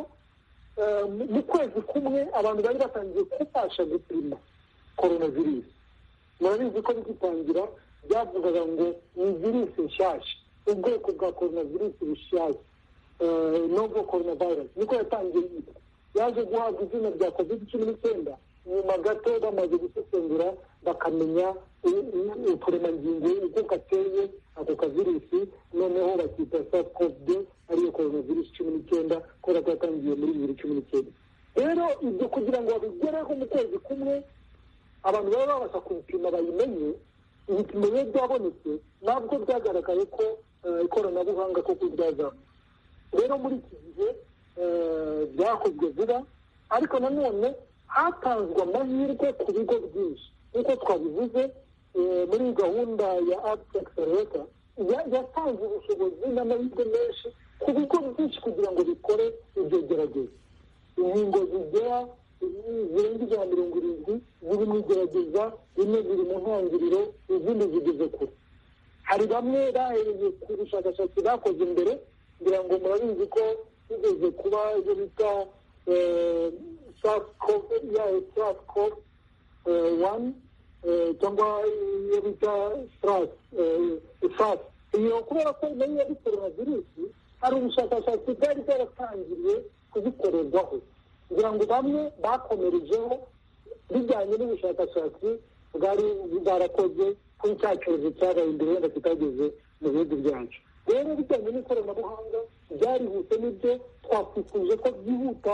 mu kwezi kumwe abantu bari batangiye kubasha gupima coronavirus. Murabizi ko bigitangira byavugaga ngo ni virusi nshyashya, ubwoko bwa coronavirus bushyashya, novel coronavirus niko yatangiye. yaje guhabwa izina rya COVID-19 nyuma gato bamaze gusesengura bakamenya uturemangingo uko gateye ako kavirusi, noneho bakita SARS-CoV-2 ariyo coronavirus 19 kubera ko yatangiye muri 2019. rero ibyo kugira ngo babigereho mu kwezi kumwe abantu baba babasha kubipima bayimenye, ibipimo biba byabonetse ntabwo byagaragaye ko ikoranabuhanga koko ryazamuka. rero muri iki gihe byakozwe vuba, ariko nanone hatanzwe amahirwe ku bigo byinshi nk'uko twabivuze muri gahunda ya Act Accelerator yatanze ubushobozi n'amahirwe menshi ku bigo byinshi kugira ngo bikore ibyo gerageza. inkingo zigera zirenga 70 ziri mu igerageza, bimwe ziri mu ntangiriro, izindi zigeze kure. hari bamwe bahereye ku bushakashatsi bakoze imbere, kugira ngo murabizi ko bigeze kuba ibyo bita SARS-CoV-1 cyangwa iyo bita SARS. iyo kubera ko nayo yari coronavirusi, hari ubushakashatsi bwari bwaratangiriye kuzikorerwaho, kugira ngo bamwe bakomerejeho bijyanye n'ubushakashatsi bwari bwarakoze kuri cya cyorezo cyabaye imbere wenda kitageze mu bihugu byacu. rero bijyanye n'ikoranabuhanga byarihuse, n'ibyo twakwifuje ko byihuta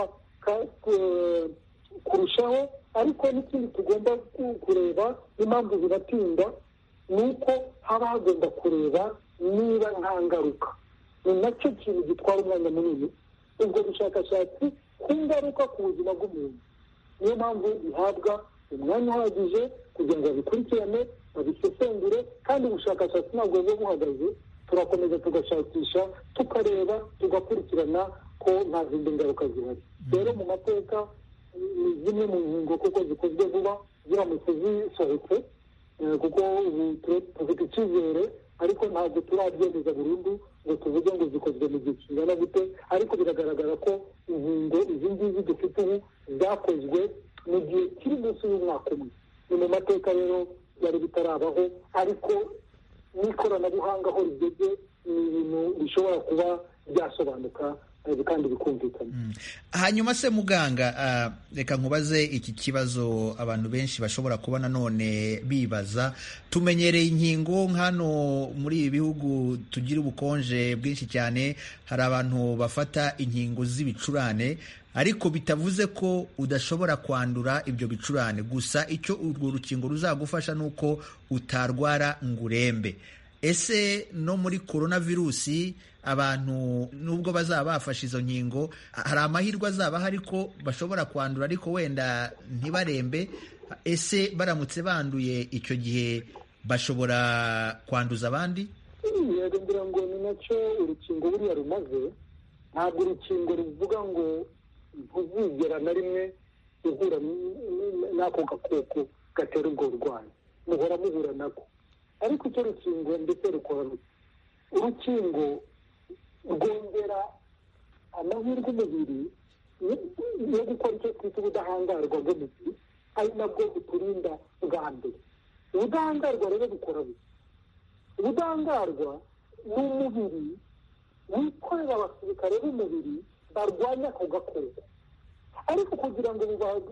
kurushaho, ariko n'ikindi tugomba kureba n'impamvu ziratinda ni uko haba hagomba kureba niba nta ngaruka. ni nacyo kintu gitwara umwanya munini, ubwo bushakashatsi ku ngaruka ku buzima bw'umuntu. niyo mpamvu bihabwa umwanya uhagije kugira ngo babikurikirane, babisesengure, kandi ubushakashatsi ntabwo buba buhagaze. turakomeza tugashakisha, tukareba, tugakurikirana ko nta zindi ngaruka zihari. rero mu mateka zimwe mu nkingo kuko zikozwe vuba ziramutse zisohotse, kuko ubu dufite icyizere, ariko ntabwo turabyemeza burundu ngo tuvuge ngo zikozwe mu gihe kingana gute, ariko biragaragara ko inkingo izi ngizi dufite ubu zakozwe mu gihe kiri munsi y'umwaka umwe. ni mu mateka rero byari bitarabaho, ariko n'ikoranabuhanga aho rigeze ni ibintu bishobora kuba byasobanuka kandi bikumvikana. hanyuma se muganga, reka nkubaze iki kibazo abantu benshi bashobora kuba nanone bibaza. tumenyereye inkingo hano muri ibi bihugu tugira ubukonje bwinshi cyane, hari abantu bafata inkingo z'ibicurane, ariko bitavuze ko udashobora kwandura ibyo bicurane. gusa icyo urwo rukingo ruzagufasha ni uko utarwara ngo urembe. ese no muri coronavirusi abantu nubwo bazaba bafashe izo nkingo, hari amahirwe azaba hari ko bashobora kwandura ariko wenda ntibarembe? ese baramutse banduye icyo gihe bashobora kwanduza abandi? yego, ngira ngo ni nacyo urukingo buriya rumaze. ntabwo urukingo ruvuga ngo ntuzigera na rimwe uhura n'ako gakoko gatera ubwo burwayi, muhora muhura nako. ariko icyo rukingo ndetse rukora urukingo rwongera amahirwe umubiri yo gukora icyo twita ubudahangarwa bw'umubiri, ari nabwo buturinda bwa mbere. ubudahangarwa rero bukora buke. ubudahangarwa ni umubiri wikorera abasirikare b'umubiri barwanya ako gakoko, ariko kugira ngo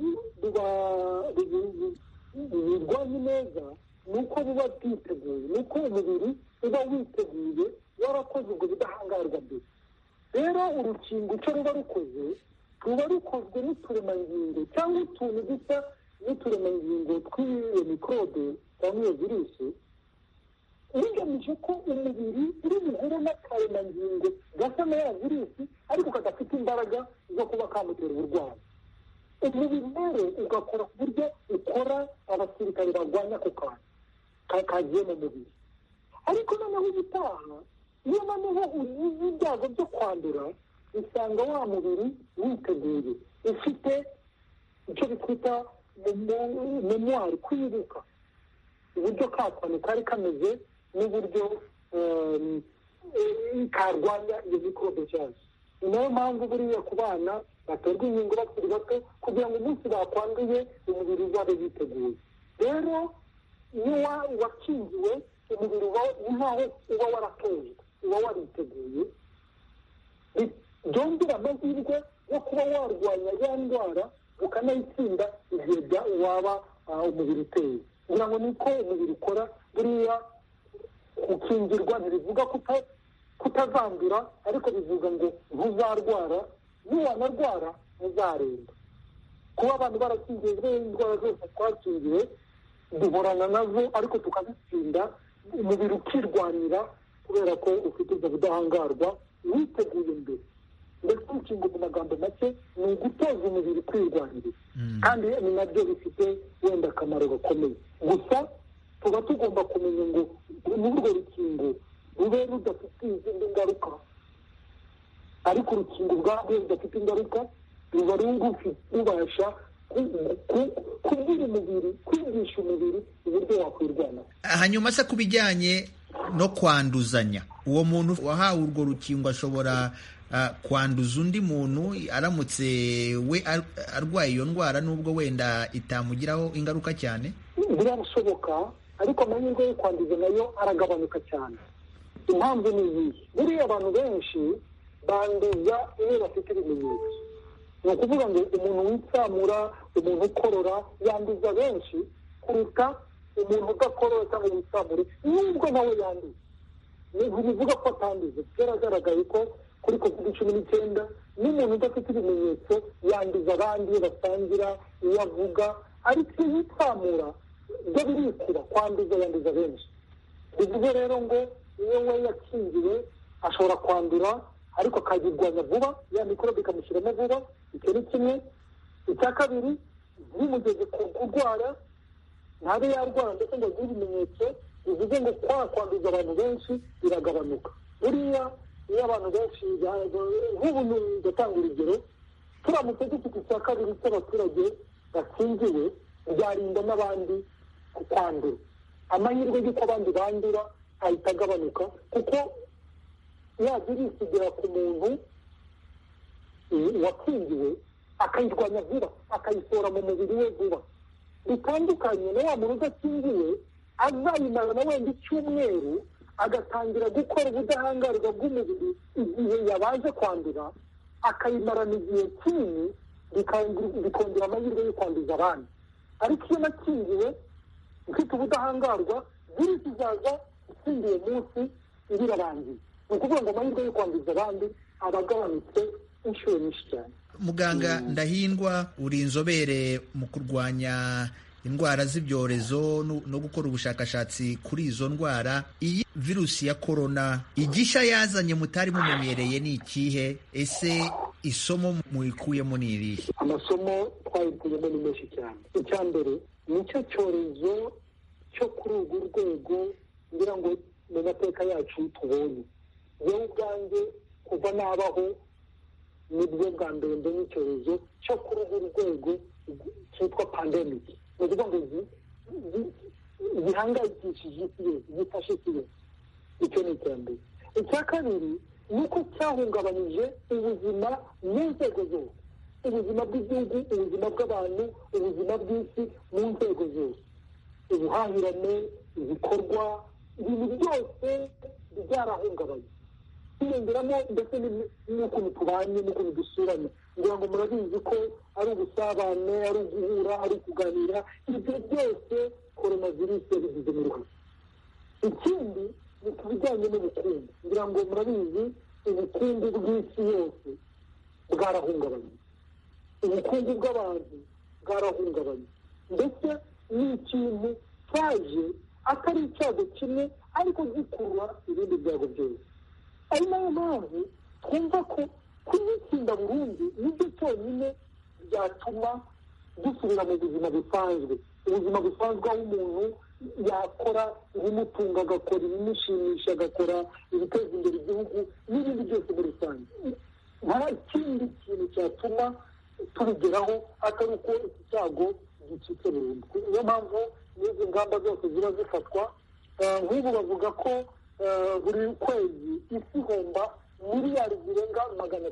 birwanye neza ni uko buba bwiteguye, ni uko umubiri uba witeguye warakoze ubwo budahangarwa mbere. rero urukingo icyo ruba rukoze n'uturemangingo cyangwa utuntu dusa n'uturemangingo tw'iyo mikorobe cyangwa iyo virusi, bigamije ko umubiri uri buhure n'akaremangingo gasa na ya virusi, ariko kadafite imbaraga zo kuba kamutera uburwayi. umubiri rero ugakora ku buryo ukora abasirikare barwanya ako kantu kagiye mu mubiri. ariko noneho ubutaha, iyo noneho ugize ibyago byo kwandura, usanga wa mubiri witeguye, ufite icyo bitwita memwari, kwibuka uburyo ka kantu kari kameze n'uburyo karwanya iyo mikorobe cyane. ni nayo mpamvu buriya ku bana baterwa inkingo bakiri bato, kugira ngo umunsi bakwanduye umubiri uzabe witeguye. rero iyo wakingiwe, umubiri ni nkaho uba waratojwe, uba wariteguye, byongera amahirwe yo kuba warwanya ya ndwara ukanayitsinda igihe waba umubiri uteye. kugira ngo niko umubiri ukora. buriya gukingirwa ntibivuga kutazandura, ariko bivuga ngo ntuzarwara, niwanarwara ntuzaremba. kuba abantu barakingijwe indwara zose twakingiwe duhorana nazo, ariko tukazitsinda, umubiri ukirwanira kubera ko ufite ubwo budahangarwa witeguye mbere. ndetse urukingo mu magambo make ni ugutoza umubiri kwirwanirira, kandi ni nabyo bifite wenda akamaro gakomeye. gusa tuba tugomba kumenya ngo n'urwo rukingo rube rudafite izindi ngaruka, ariko urukingo ubwarwo rudafite ingaruka ruba rubasha kubwira umubiri, kwigisha umubiri uburyo wakwirwanaho. hanyuma se ku bijyanye no kwanduzanya, uwo muntu wahawe urwo rukingo ashobora kwanduza undi muntu aramutse we arwaye iyo ndwara nubwo wenda itamugiraho ingaruka cyane? birashoboka, ariko amahirwe yo kwanduza nayo aragabanuka cyane. impamvu ni iyihe? buriya abantu benshi banduza iyo bafite ibimenyetso. ni ukuvuga ngo umuntu witsamura, umuntu ukorora yanduza benshi kuruta umuntu udakorora cyangwa witsamure nubwo nawe yanduza. ntibivuga ko atanduza. byaragaragaye ko kuri COVID-19 n'umuntu udafite ibimenyetso yanduza abandi iyo basangira, iyo avuga, ariko iyo yitsamura byo birikura. kwanduza yanduza benshi. bivuze rero ngo iyo we yakingiwe ashobora kwandura, ariko akayirwanya vuba, ya mikorobe ikamushyiramo vuba. icyo ni kimwe. icya kabiri, bimugeze kurwara ntabe yarwara ndetse ngo agire ibimenyetso, bivuze ngo kwanduza abantu benshi biragabanuka. buriya iyo abantu benshi nk'ubu ndatanga urugero, turamutse dufite icya kabiri cy'abaturage bakingiwe byarinda n'abandi kwandura. amahirwe y'uko abandi bandura ahita agabanuka, kuko yajya irisigira ku muntu wakingiwe akayirwanya vuba, akayisohora mu mubiri we vuba. bitandukanye na wa muntu udakingiwe azayimara na wenda icyumweru agatangira gukora ubudahangarwa bw'umubiri igihe yabaje kwandura, akayimarana igihe kinini, bikongera amahirwe yo kwanduza abandi. ariko iyo nakingiwe mfite ubudahangarwa, virusi izaza itsindiye munsi ibirarangiye. ni ukuvuga ngo amahirwe yo kwanduza abandi aba agabanutse inshuro nyinshi cyane. Muganga Ndahindwa, uri inzobere mu kurwanya indwara z'ibyorezo no gukora ubushakashatsi kuri izo ndwara. iyi virusi ya korona igisha yazanye mutari mumenyereye ni ikihe? ese isomo muyikuyemo ni irihe? amasomo twayikuyemo ni menshi cyane. icya mbere nicyo cyorezo cyo kuri urwo rwego ngira ngo mu mateka yacu tubonye. yewe ubwanjye kuva nabaho nibwo bwa mbere mbonye icyorezo cyo kuri urwo rwego cyitwa pandemic. ni ukuvuga ngo gihangayikishije isi yose, gifashe isi yose. icyo ni icya mbere. icya kabiri ni uko cyahungabanyije ubuzima mu nzego zose, ubuzima bw'igihugu, ubuzima bw'abantu, ubuzima bw'isi mu nzego zose. ubuhahirane, ibikorwa, ibintu byose byarahungabanye. hiyongeramo ndetse n'ukuntu tubanye, n'ukuntu dusuranye. ngira ngo murabizi ko ari ubusabane, ari uguhura, ari ukuganira, ibyo byose coronavirus yabigizemo uruhare. ikindi ni ku bijyanye n'ubukungu. ngira ngo murabizi ubukungu bw'isi yose bwarahungabanye, ubukungu bw'abantu bwarahungabanye. ndetse ni ikintu cyaje atari icyago kimwe, ariko gikurura ibindi byago byose. ari nayo mpamvu twumva ko kugitsinda burundu nibyo cyonyine byatuma dusubira mu buzima busanzwe. ubuzima busanzwe aho umuntu yakora ibimutunga, agakora ibimushimisha, agakora ibiteza imbere igihugu n'ibindi byose muri rusange. nta kindi kintu cyatuma tubigeraho atari uko iki cyago gicitse burundu. niyo mpamvu n'izi ngamba zose ziba zifatwa. nk'ubu bavuga ko buri kwezi isi ihomba miliyari zirenga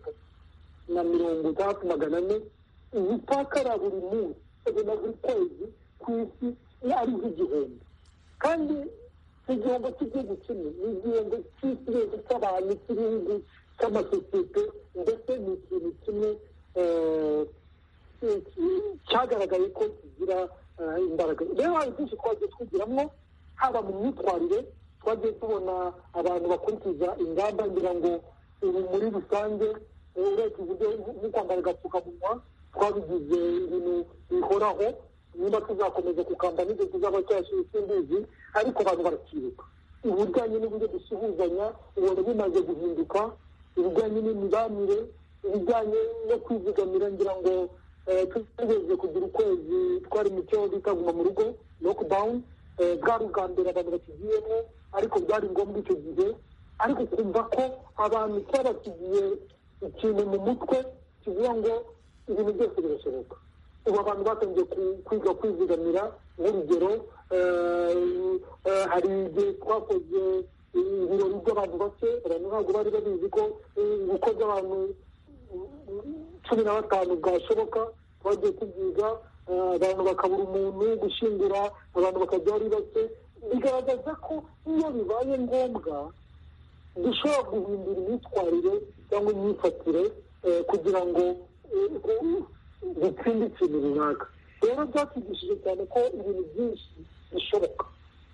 360 zitakara buri munsi. na buri kwezi ku isi ari nk'igihombo, kandi si igihombo cy'igihugu kimwe, ni igihombo cy'isi yose, cy'abantu, cy'ibihugu, cy'amasosiyete. ndetse ni ikintu kimwe cyagaragaye ko kigira imbaraga. Rero hari byinshi twagiye twigiramo, haba mu myitwarire twagiye tubona abantu bakurikiza ingamba, ngira ngo ubu muri rusange urebye uburyo nko kwambara agapfukamunwa twabigize ibintu bihoraho. Niba tuzakomeza kukamba n'igihe tuzaba cyashyira simbizi, ariko abantu barakibuka. Ibijyanye n'uburyo dusuhuzanya ubona bimaze guhinduka, ibijyanye n'imibanire, ibijyanye no kwizigamira, ngira ngo tugeze kugira ukwezi twari mu cyo bita guma mu rugo lockdown, bwari ubwa mbere abantu bakigiyemo, ariko byari ngombwa icyo gihe, ariko kumva ko abantu twabasigiye ikintu mu mutwe kivuga ngo ibintu byose birashoboka. ubu abantu batangiye kwiga kwizigamira. nk'urugero hari igihe twakoze ibirori by'abantu bake, abantu ntabwo bari babizi ko ubukwe bw'abantu 15 bwashoboka. twagiye tubyiga, abantu bakabura umuntu gushyingura, abantu bakajya ari bake. bigaragaza ko iyo bibaye ngombwa dushobora guhindura imyitwarire cyangwa imyifatire kugira ngo dutsinde ikintu runaka. rero byatugishije cyane ko ibintu byinshi bishoboka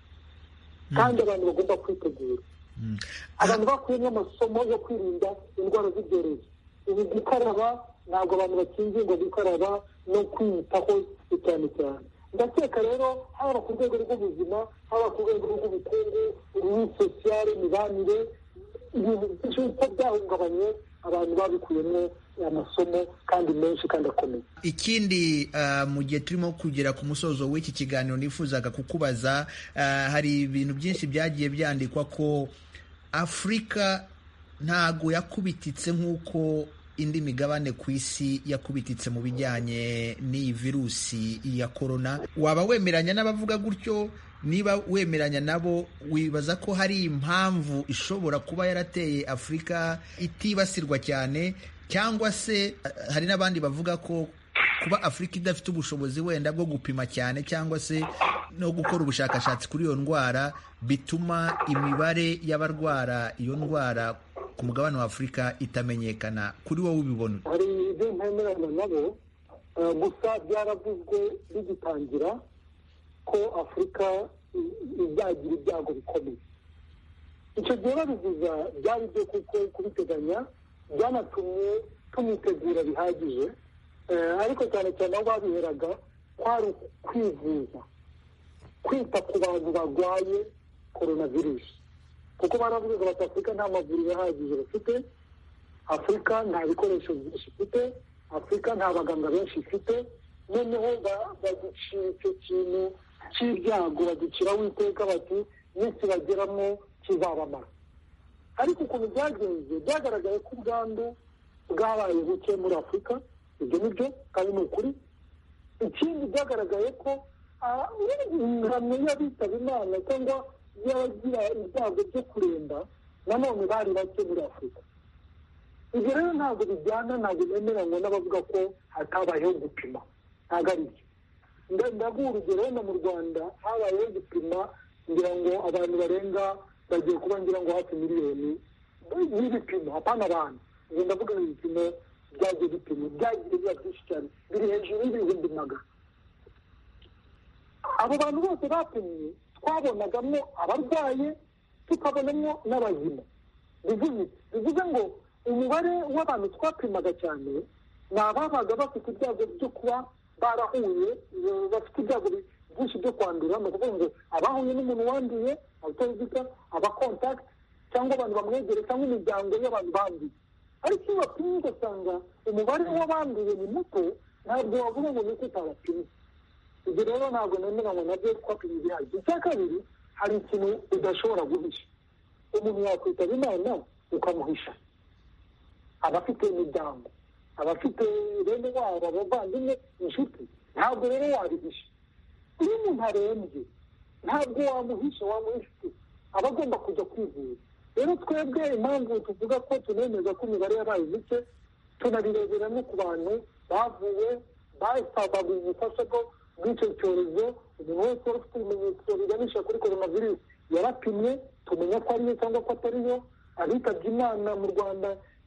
kandi abantu bagomba kwitegura. abantu bakuyemo amasomo yo kwirinda indwara z'ibyorezo. ubu gukaraba, ntabwo abantu bakingiye ngo gukaraba no kwiyitaho cyane cyane. ndakeka rero haba ku rwego rw'ubuzima, haba ku rwego rw'ubukungu, uruhu sosiyale, imibanire, ibintu byinshi uko byahungabanye, abantu babikuyemo amasomo kandi menshi kandi akomeye. Ikindi mu gihe turimo kugera ku musozo w'iki kiganiro nifuzaga kukubaza, hari ibintu byinshi byagiye byandikwa ko Afurika ntago yakubititse nk'uko indi migabane ku isi yakubititse mu bijyanye n'iyi virusi ya korona. Waba wemeranya n'abavuga gutyo? Niba wemeranya nabo, wibaza ko hari impamvu ishobora kuba yarateye Afurika itibasirwa cyane, cyangwa se hari n'abandi bavuga ko kuba Afurika idafite ubushobozi wenda bwo gupima cyane cyangwa se no gukora ubushakashatsi kuri iyo ndwara bituma imibare y'abarwara iyo ndwara ku mugabane wa Afurika itamenyekana? Kuri wowe ubibona? Hari ibyo ntemeranya nabo, gusa byaravuzwe bigitangira ko Afurika izagira ibyago bikomeye. icyo gihe babivuza byari byo kuko kubiteganya, byanatumye tumutegura bihagije, ariko cyane cyane aho babiheraga kwari kwivuza, kwita ku bantu barwaye coronavirus, kuko baravuga bati Afurika nta mavuriro ahagije bafite, Afurika nta bikoresho byinshi ifite, Afurika nta baganga benshi ifite. noneho baducira icyo kintu cy'ibyago, baducira witeka bati nikibageramo kizabamara. ariko ukuntu byagenze, byagaragaye ko ubwandu bwabaye buke muri Afurika. ibyo ni byo kandi ni ukuri. ikindi byagaragaye ko ingano y'abitaba Imana cyangwa y'abagira ibyago byo kuremba nanone bari bake muri Afurika. ibyo rero ntabwo bijyana, ntabwo bemeranywa n'abavuga ko hatabayeho gupima. ntabwo ari byo. ndaguha urugero, wenda mu Rwanda habayeho gupima, ngira ngo abantu barenga bagiye kuba ngira ngo hafi miliyoni y'ibipimo, hapana abantu. ubwo ndavuga ibipimo byagiye bipima, byagiye biba byinshi cyane, biri hejuru y'ibihumbi 100. abo bantu bose bapimye twabonagamo abarwaye, tukabonamo n'abazima. bivuze ngo umubare w'abantu twapimaga cyane ni ababaga bafite ibyago byo kuba barahuye, bafite ibyago byinshi byo kwandura. ni ukuvuga ngo abahuye n'umuntu wanduye, abatarigita, abakontakiti, cyangwa abantu bamwegereye, cyangwa imiryango y'abantu banduye. ariko iyo bapimye ugasanga umubare w'abanduye ni muto, ntabwo wavuga ngo nuko utabapimye. ibyo rero ntabwo nemeranywa nabyo, twapimye ibihagije. icya kabiri, hari ikintu udashobora guhisha. umuntu yakwitaba Imana ukamuhisha. abafite imiryango, abafite bene wabo, abavandimwe, inshuti, ntabwo rero wabihisha. iyo umuntu arembye ntabwo wamuhisha, wamuhisha aba agomba kujya kwivuza. rero twebwe impamvu tuvuga ko tunemeza ko imibare yabaye mike, tunabirebera no ku bantu bavuwe, basabaga ubufasha bw'icyo cyorezo. umuntu wese wari ufite ibimenyetso biganisha kuri coronavirus yarapimwe, tumenya ko ariyo cyangwa ko atariyo. abitabye Imana mu Rwanda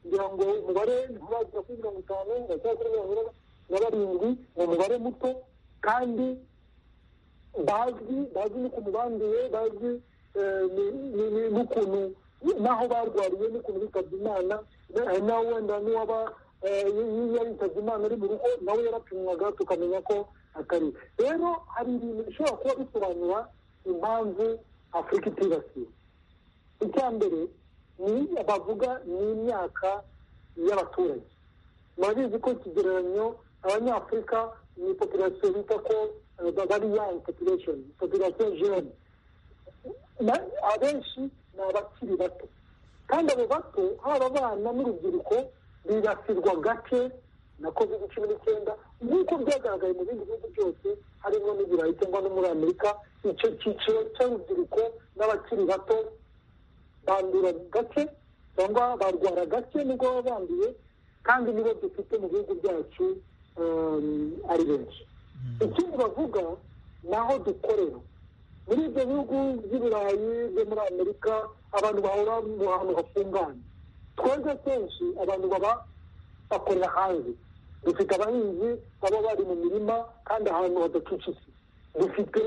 kugira ngo umubare ntibagera kuri 50 bagera kuri 27 ni umubare muto kandi bazwi n'ukuntu banduye, bazwi n'ukuntu naho barwariye n'ukuntu bitabye Imana. Nawe wenda n'uwaba yitabye Imana ari mu rugo nawe yarapimwaga tukamenya ko atari. Rero hari ibintu bishobora kuba bisobanura impamvu Afurika itibasiwe. Icya mbere bavuga ni imyaka y'abaturage. Murabizi ko ikigereranyo abanyafurika ni population bita ko bari young population jeune. Abenshi ni abakiri bato, kandi abo bato haba abana n'urubyiruko bibasirwa gake na COVID-19 nk'uko byagaragaye mu bindi bihugu byose harimo n'Iburayi cyangwa no muri Amerika. Icyo cyiciro cy'urubyiruko n'abakiri bato bandura gake cyangwa barwara gake nubwo baba banduye, kandi nibo dufite mu bihugu byacu ari benshi. Ikindi bavuga naho dukorera muri ibyo bihugu by'Iburayi byo muri Amerika, abantu bahora mu hantu hafunganye. Twebwe kenshi abantu baba bakorera hanze. Dufite abahinzi baba bari mu mirima kandi ahantu hadacucitse. Dufite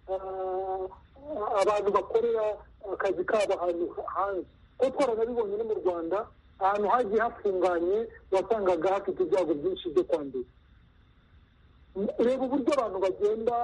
abantu bakorera akazi kabo ahantu hanze. Ko twaranabibonye no mu Rwanda, ahantu hagiye hafunganye wasangaga hafite ibyago byinshi byo kwandura. Reba uburyo abantu bagenda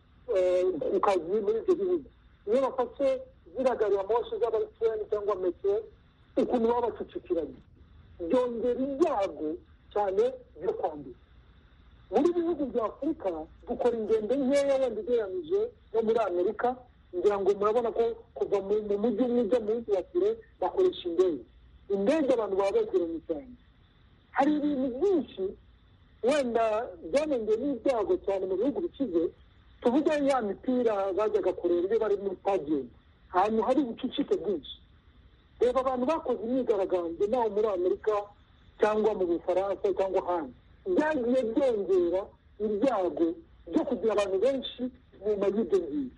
ku kazi muri ibyo bihugu. Iyo bafashe ziriya gari ya moshi z'abaturage cyangwa metero, ukuntu baba bacucikiranye byongera ibyago cyane byo kwandura. Muri bihugu bya Afurika dukora ingendo nkeya wenda ugereranyije no muri Amerika, ngira ngo murabona ko kuva mu mujyi umwe ujya mu wundi wa kure bakoresha indege abantu baba begeranye cyane. Hari ibintu byinshi wenda byanongeye n'ibyago cyane mu bihugu bikize. Tuvuge ya mipira bajyaga kureba iyo bari muri stadium, ahantu hari ubucucike bwinshi. Reba abantu bakoze imyigaragambyo naho muri Amerika cyangwa mu Bufaransa cyangwa ahandi, byagiye byongera ibyago byo kugira abantu benshi nyuma y'ibyo ngibyo.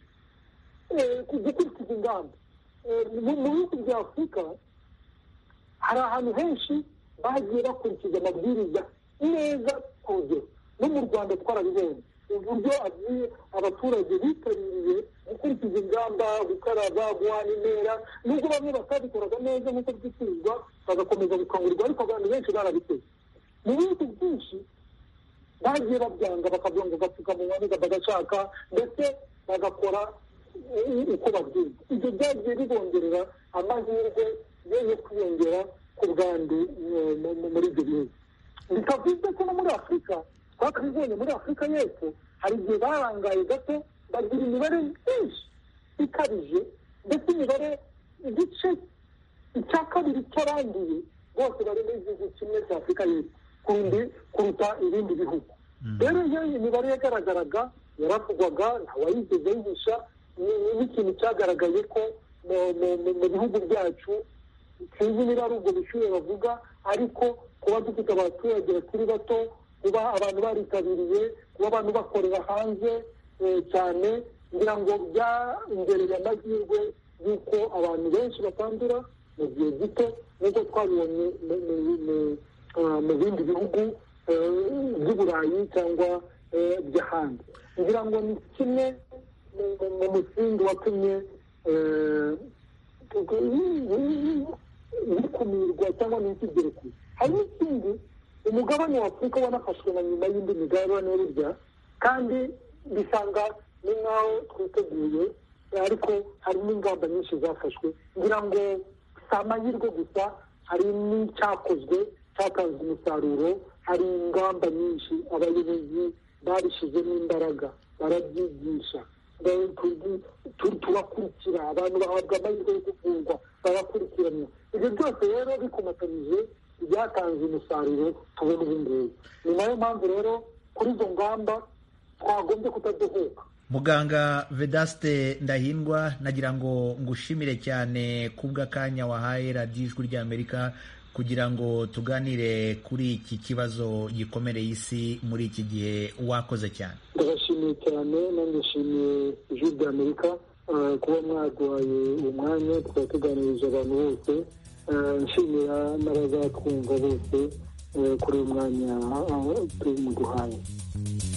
Gukurikiza ingamba mu bihugu bya Afurika hari ahantu henshi bagiye bakurikiza amabwiriza neza ku rugero. No mu Rwanda twarabibonye uburyo abaturage bitabiriye gukurikiza ingamba, gukaraba, guhana intera. Nubwo bamwe batabikoraga neza nk'uko byifuzwa bagakomeza gukangurirwa, ariko abantu benshi barabikoze. Mu bihugu byinshi bagiye babyanga, bakavuga ngo gapfukamunwa bagashaka ndetse bagakora uko babwirwa. Ibyo byagiye bibongerera amahirwe yo kwiyongera ku bwandu muri ibyo bihugu. Bikavuze ko no muri Afurika twakabibonye. Muri Afurika y'Epfo hari igihe barangaye gato bagira imibare myinshi ikabije, ndetse imibare igice icya kabiri cy'abanduye bose bari muri igihugu kimwe cya Afurika y'Epfo kuruta ibindi bihugu. Rero iyo imibare yagaragaraga yaravugwaga, ntawayigeze yihisha. N'ikintu cyagaragaye ko mu bihugu byacu, sinzi niba ari ubwo bushyuhe bavuga, ariko kuba dufite abaturage bakiri bato, kuba abantu baritabiriye, kuba abantu bakorera hanze cyane, ngira ngo byongereye amahirwe y'uko abantu benshi batandura mu gihe gito, nk'uko twabibonye mu bindi bihugu by'Uburayi cyangwa by'ahandi. Ngira ngo ni kimwe mu musingi watumye bikumirwa cyangwa ntikigereke. Hari n'ikindi, umugabane wa Afurika wanafashwe na nyuma y'indi migabane burya, kandi bisanga ni nk'aho twiteguye, ariko hari n'ingamba nyinshi zafashwe. Ngira ngo si amahirwe gusa, hari n'icyakozwe cyatanze umusaruro. Hari ingamba nyinshi abayobozi babishyizemo imbaraga, barabyigisha, turakurikira, abantu bahabwa amahirwe yo kuvurwa, barakurikirana. Ibyo byose rero bikomatanyije byatanze umusaruro tubona ubu ngubu. Ni nayo mpamvu rero kuri izo ngamba twagombye kutadohoka. Muganga Vedaste Ndahindwa, nagira ngo ngushimire cyane kubw'akanya wahaye radiyo Ijwi ry'Amerika kugira ngo tuganire kuri iki kibazo gikomereye isi muri iki gihe. Wakoze cyane. Ndabashimiye cyane, nanjye nshimiye Ijwi ry'Amerika kuba mwaduhaye umwanya tukaba tuganiriza abantu bose nshimira n'abazatwumva bose kuri uyu mwanya tumuduhaye.